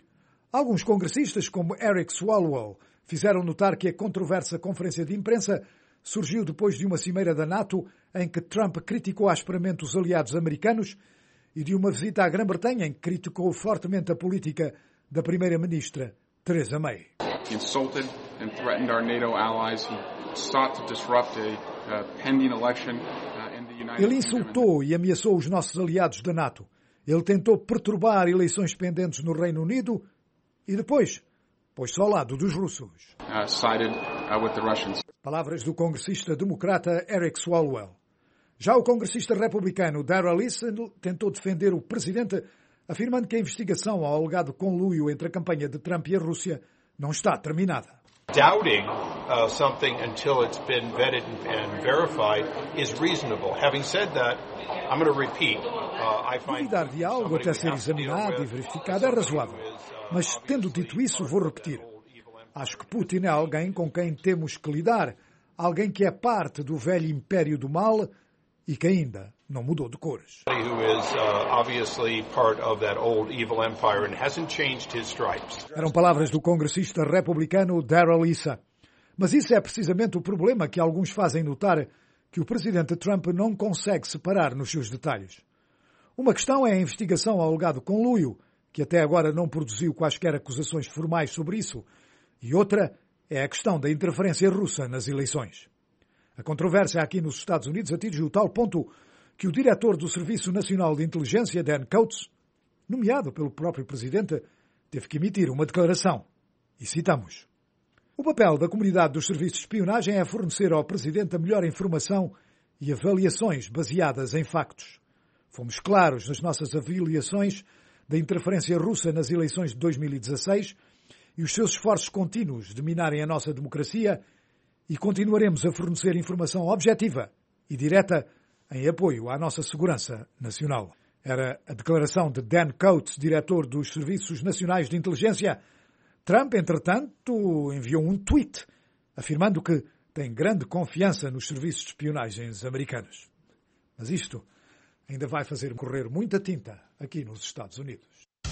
Alguns congressistas, como Eric Swalwell, fizeram notar que a controversa conferência de imprensa surgiu depois de uma cimeira da NATO em que Trump criticou asperamente os aliados americanos e de uma visita à Grã-Bretanha em que criticou fortemente a política da primeira-ministra Theresa May. Insulted and threatened our NATO allies. He sought to disrupt a pending election in the United States. Ele insultou e ameaçou os nossos aliados da NATO. Ele tentou perturbar eleições pendentes no Reino Unido e depois pôs-se ao lado dos russos. Sided with the Russians. Palavras do congressista democrata Eric Swalwell. Já o congressista republicano Darrell Issa tentou defender o presidente, afirmando que a investigação ao alegado conluio entre a campanha de Trump e a Rússia não está terminada. Doubting something until it's been vetted and verified is reasonable. Having said that, I'm going to repeat. Duvidar de algo até ser examinado e verificado é razoável. Mas, tendo dito isso, vou repetir. Acho que Putin é alguém com quem temos que lidar, alguém que é parte do velho império do mal e que ainda não mudou de cores. Eram palavras do congressista republicano Darrell Issa. Mas isso é precisamente o problema que alguns fazem notar, que o presidente Trump não consegue separar nos seus detalhes. Uma questão é a investigação ao alegado conluio, que até agora não produziu quaisquer acusações formais sobre isso, e outra é a questão da interferência russa nas eleições. A controvérsia aqui nos Estados Unidos atingiu tal ponto que o diretor do Serviço Nacional de Inteligência, Dan Coats, nomeado pelo próprio presidente, teve que emitir uma declaração. E citamos: o papel da comunidade dos serviços de espionagem é fornecer ao presidente a melhor informação e avaliações baseadas em factos. Fomos claros nas nossas avaliações da interferência russa nas eleições de 2016 e os seus esforços contínuos de minarem a nossa democracia, e continuaremos a fornecer informação objetiva e direta em apoio à nossa segurança nacional. Era a declaração de Dan Coats, diretor dos Serviços Nacionais de Inteligência. Trump, entretanto, enviou um tweet afirmando que tem grande confiança nos serviços de espionagens americanos. Mas isto ainda vai fazer correr muita tinta aqui nos Estados Unidos.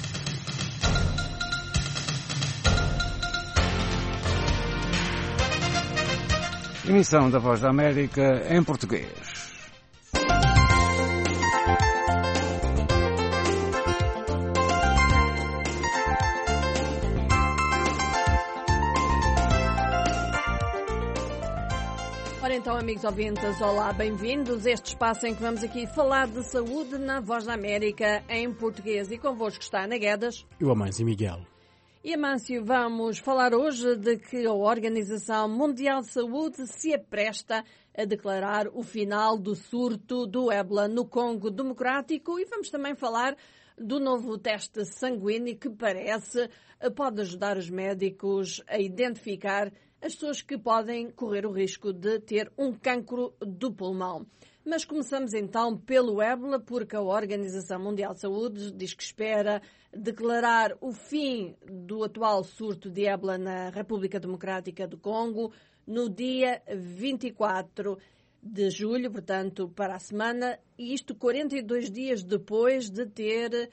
Emissão da Voz da América em português. Ora então, amigos ouvintes, olá, bem-vindos a este espaço em que vamos aqui falar de saúde na Voz da América em português. E convosco está Ana Guedes. Eu, Amâncio e Miguel. E, Amâncio, vamos falar hoje de que a Organização Mundial de Saúde se apresta a declarar o final do surto do ébola no Congo Democrático, e vamos também falar do novo teste sanguíneo que pode ajudar os médicos a identificar as pessoas que podem correr o risco de ter um cancro do pulmão. Mas começamos então pelo ébola, porque a Organização Mundial de Saúde diz que espera declarar o fim do atual surto de ébola na República Democrática do Congo no dia 24 de julho, portanto, para a semana, e isto 42 dias depois de ter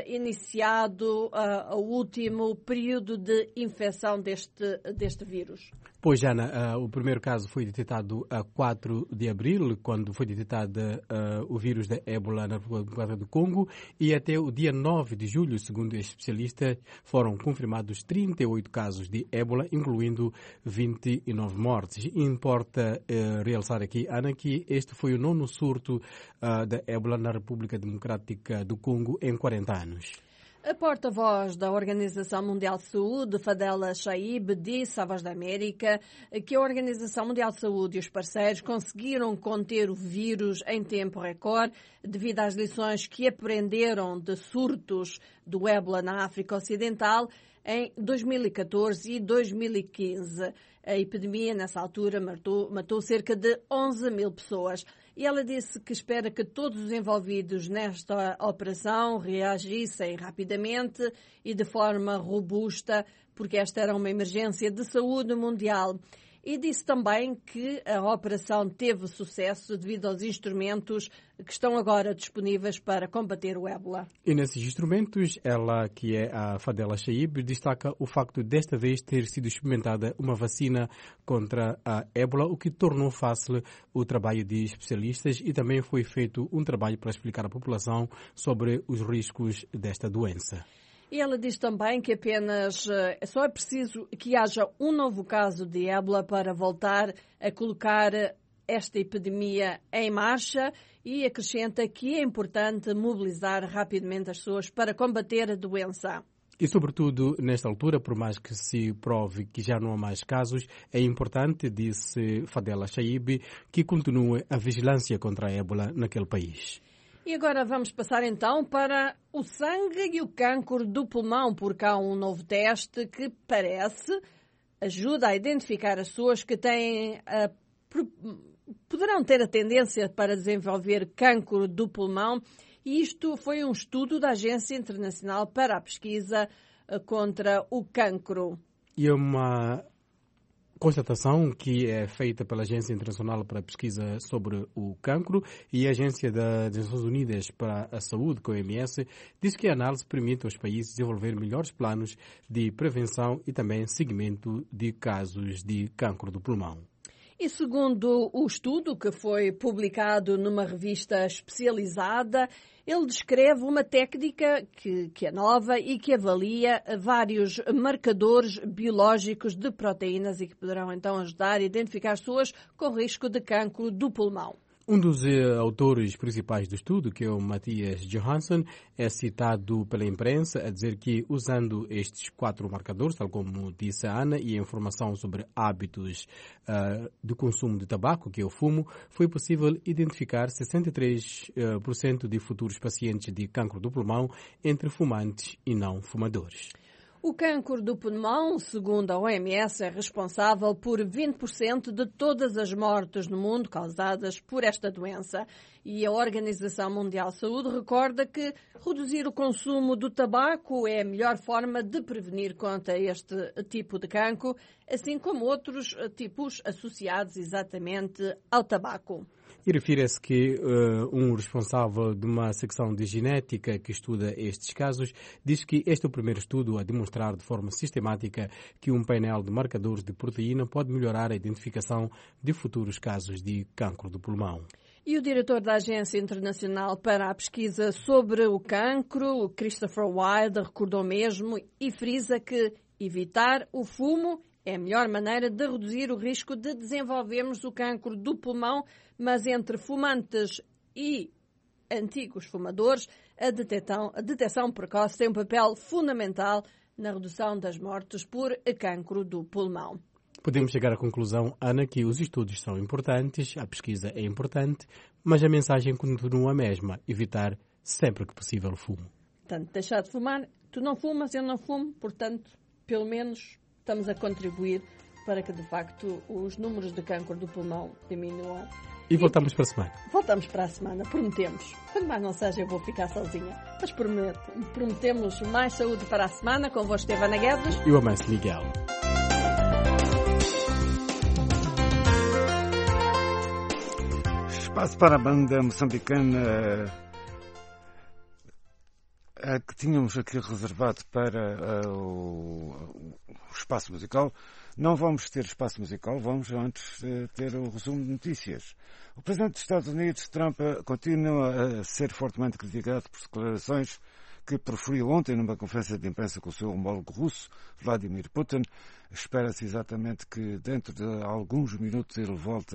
iniciado o último período de infecção deste vírus. Pois, Ana, o primeiro caso foi detectado a 4 de abril, quando foi detectado o vírus da ébola na República do Congo, e até o dia 9 de julho, segundo especialistas, foram confirmados 38 casos de ébola, incluindo 29 mortes. Importa realçar aqui, Ana, que este foi o 9º surto da ébola na República Democrática do Congo em 40 anos. A porta-voz da Organização Mundial de Saúde, Fadela Shaib, disse à Voz da América que a Organização Mundial de Saúde e os parceiros conseguiram conter o vírus em tempo recorde devido às lições que aprenderam de surtos do ébola na África Ocidental em 2014 e 2015. A epidemia, nessa altura, matou cerca de 11 mil pessoas. E ela disse que espera que todos os envolvidos nesta operação reagissem rapidamente e de forma robusta, porque esta era uma emergência de saúde mundial. E disse também que a operação teve sucesso devido aos instrumentos que estão agora disponíveis para combater o ébola. E nesses instrumentos, ela, que é a Fadela Shaib, destaca o facto de desta vez ter sido experimentada uma vacina contra a ébola, o que tornou fácil o trabalho de especialistas, e também foi feito um trabalho para explicar à população sobre os riscos desta doença. E ela diz também que apenas só é preciso que haja um novo caso de ébola para voltar a colocar esta epidemia em marcha, e acrescenta que é importante mobilizar rapidamente as pessoas para combater a doença. E, sobretudo, nesta altura, por mais que se prove que já não há mais casos, é importante, disse Fadela Shaib, que continue a vigilância contra a ébola naquele país. E agora vamos passar então para o sangue e o cancro do pulmão, porque há um novo teste que ajuda a identificar as pessoas que poderão ter a tendência para desenvolver cancro do pulmão. E isto foi um estudo da Agência Internacional para a Pesquisa contra o Cancro. E é uma constatação que é feita pela Agência Internacional para a Pesquisa sobre o Cancro, e a Agência das Nações Unidas para a Saúde, que é a OMS, diz que a análise permite aos países desenvolver melhores planos de prevenção e também seguimento de casos de cancro do pulmão. E segundo o estudo, que foi publicado numa revista especializada, ele descreve uma técnica que é nova e que avalia vários marcadores biológicos de proteínas e que poderão então ajudar a identificar pessoas com risco de cancro do pulmão. Um dos autores principais do estudo, que é o Matthias Johansson, é citado pela imprensa a dizer que, usando estes 4 marcadores, tal como disse a Ana, e a informação sobre hábitos do consumo de tabaco, que é o fumo, foi possível identificar 63% de futuros pacientes de cancro do pulmão entre fumantes e não fumadores. O cancro do pulmão, segundo a OMS, é responsável por 20% de todas as mortes no mundo causadas por esta doença. E a Organização Mundial de Saúde recorda que reduzir o consumo do tabaco é a melhor forma de prevenir contra este tipo de cancro, assim como outros tipos associados exatamente ao tabaco. E refere-se que um responsável de uma secção de genética que estuda estes casos diz que este é o primeiro estudo a demonstrar de forma sistemática que um painel de marcadores de proteína pode melhorar a identificação de futuros casos de cancro do pulmão. E o diretor da Agência Internacional para a Pesquisa sobre o Cancro, Christopher Wilde, recordou mesmo e frisa que evitar o fumo é a melhor maneira de reduzir o risco de desenvolvermos o cancro do pulmão, mas entre fumantes e antigos fumadores, a detecção precoce tem um papel fundamental na redução das mortes por cancro do pulmão. Podemos chegar à conclusão, Ana, que os estudos são importantes, a pesquisa é importante, mas a mensagem continua a mesma: evitar sempre que possível o fumo. Portanto, deixar de fumar, tu não fumas, eu não fumo, portanto, pelo menos estamos a contribuir para que, de facto, os números de cancro do pulmão diminuam. E voltamos para a semana. Voltamos para a semana, prometemos. Quando mais não seja, eu vou ficar sozinha. Mas prometemos mais saúde para a semana. Convosco, Estevana Guedes. E o Amâncio Miguel. espaço para a banda moçambicana que tínhamos aqui reservado para o espaço musical. Não vamos ter espaço musical, vamos antes ter o resumo de notícias. O presidente dos Estados Unidos, Trump, continua a ser fortemente criticado por declarações que proferiu ontem numa conferência de imprensa com o seu homólogo russo, Vladimir Putin. Espera-se exatamente que dentro de alguns minutos ele volte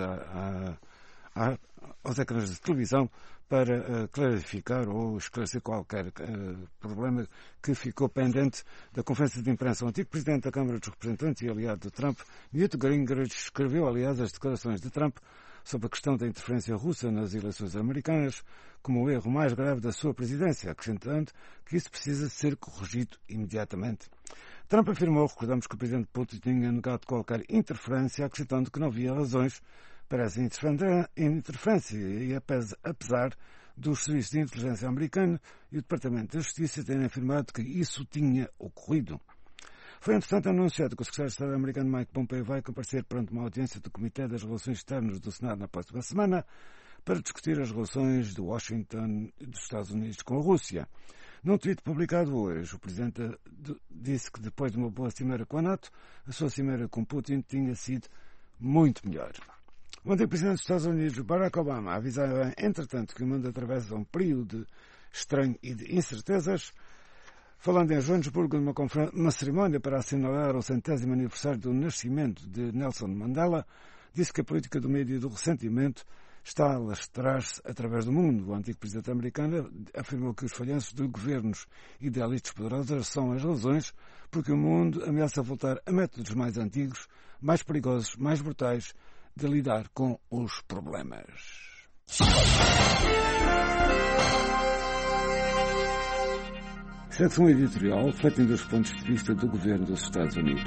aos ecrãs de televisão para clarificar ou esclarecer qualquer problema que ficou pendente da conferência de imprensa. O antigo presidente da Câmara dos Representantes e aliado de Trump, Newt Gingrich, escreveu, aliás, as declarações de Trump sobre a questão da interferência russa nas eleições americanas como o erro mais grave da sua presidência, acrescentando que isso precisa ser corrigido imediatamente. Trump afirmou, recordamos, que o presidente Putin tinha negado qualquer interferência, acrescentando que não havia razões para essa interferência, e apesar dos serviços de inteligência americanos e o Departamento da Justiça terem afirmado que isso tinha ocorrido. Foi, entretanto, anunciado que o secretário de Estado americano Mike Pompeo vai comparecer perante uma audiência do Comitê das Relações Externas do Senado na próxima semana para discutir as relações de Washington e dos Estados Unidos com a Rússia. Num tweet publicado hoje, o presidente disse que depois de uma boa cimeira com a NATO, a sua cimeira com Putin tinha sido muito melhor. O antigo presidente dos Estados Unidos, Barack Obama, avisava, entretanto, que o mundo atravessa um período estranho e de incertezas. Falando em Joanesburgo, numa cerimónia para assinalar o 100º aniversário do nascimento de Nelson Mandela, disse que a política do medo e do ressentimento está a lastrar-se através do mundo. O antigo presidente americano afirmou que os falhanços de governos e de elites poderosas são as razões porque o mundo ameaça voltar a métodos mais antigos, mais perigosos, mais brutais de lidar com os problemas. Seção editorial refletindo os pontos de vista do governo dos Estados Unidos.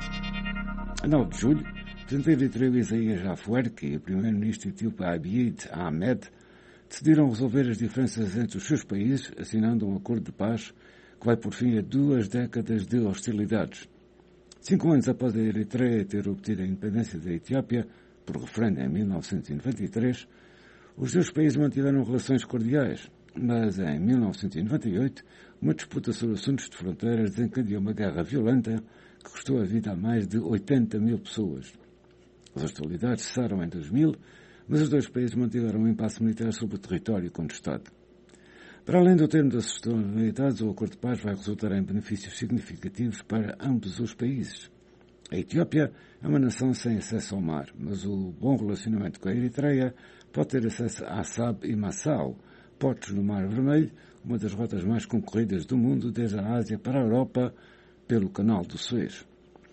A 9 de julho, o presidente eritreu Isaías Afwerki e o primeiro-ministro etíope Abiy Ahmed decidiram resolver as diferenças entre os seus países, assinando um acordo de paz que vai por fim a 2 décadas de hostilidades. 5 anos após a Eritreia ter obtido a independência da Etiópia, por referendo em 1993, os dois países mantiveram relações cordiais, mas em 1998, uma disputa sobre assuntos de fronteiras desencadeou uma guerra violenta que custou a vida a mais de 80 mil pessoas. As hostilidades cessaram em 2000, mas os dois países mantiveram um impasse militar sobre o território contestado. Para além do termo das hostilidades, o acordo de paz vai resultar em benefícios significativos para ambos os países. A Etiópia é uma nação sem acesso ao mar, mas o bom relacionamento com a Eritreia pode ter acesso a Assab e Massal, portos no Mar Vermelho, uma das rotas mais concorridas do mundo, desde a Ásia para a Europa, pelo Canal do Suez.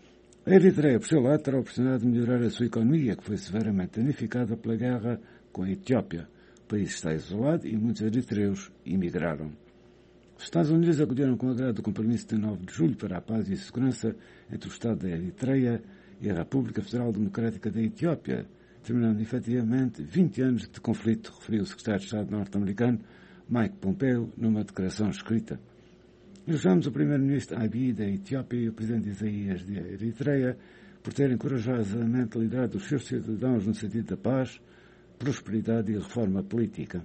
A Eritreia, por seu lado, terá a oportunidade de melhorar a sua economia, que foi severamente danificada pela guerra com a Etiópia. O país está isolado e muitos eritreus emigraram. Os Estados Unidos acolheram com agrado o compromisso de 9 de julho para a paz e a segurança entre o Estado da Eritreia e a República Federal Democrática da Etiópia, terminando efetivamente 20 anos de conflito, referiu o secretário de Estado norte-americano Mike Pompeo numa declaração escrita. Elogiamos o primeiro-ministro Abiy da Etiópia e o presidente Isaías da Eritreia por terem corajosamente liderado os seus cidadãos no sentido da paz, prosperidade e reforma política.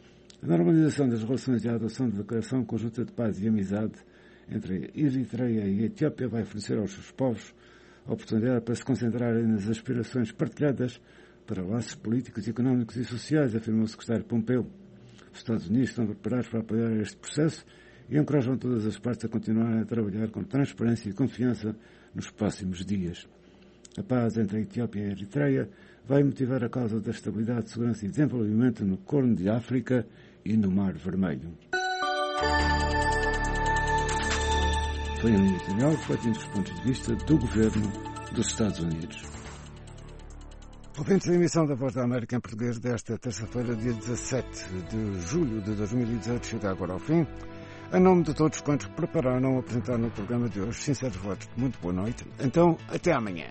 A normalização das relações e a adoção da Declaração Conjunta de Paz e Amizade entre a Eritreia e a Etiópia vai oferecer aos seus povos a oportunidade para se concentrarem nas aspirações partilhadas para laços políticos, económicos e sociais, afirmou o secretário Pompeo. Os Estados Unidos estão preparados para apoiar este processo e encorajam todas as partes a continuarem a trabalhar com transparência e confiança nos próximos dias. A paz entre a Etiópia e a Eritreia vai motivar a causa da estabilidade, segurança e desenvolvimento no Corno de África e no Mar Vermelho. Foi um editorial refletindo os pontos de vista do governo dos Estados Unidos. Ouvintes da emissão da Voz da América em português desta terça-feira, dia 17 de julho de 2018, chega agora ao fim. Em nome de todos quantos prepararam ou apresentaram no programa de hoje, sinceros votos de muito boa noite. Então, até amanhã.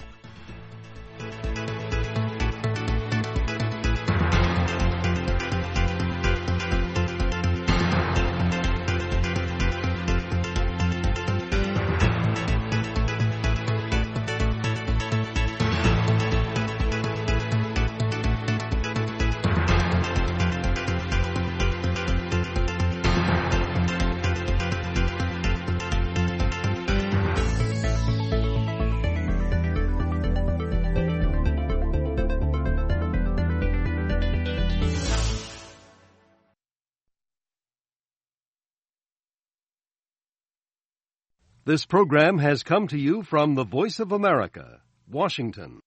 This program has come to you from the Voice of America, Washington.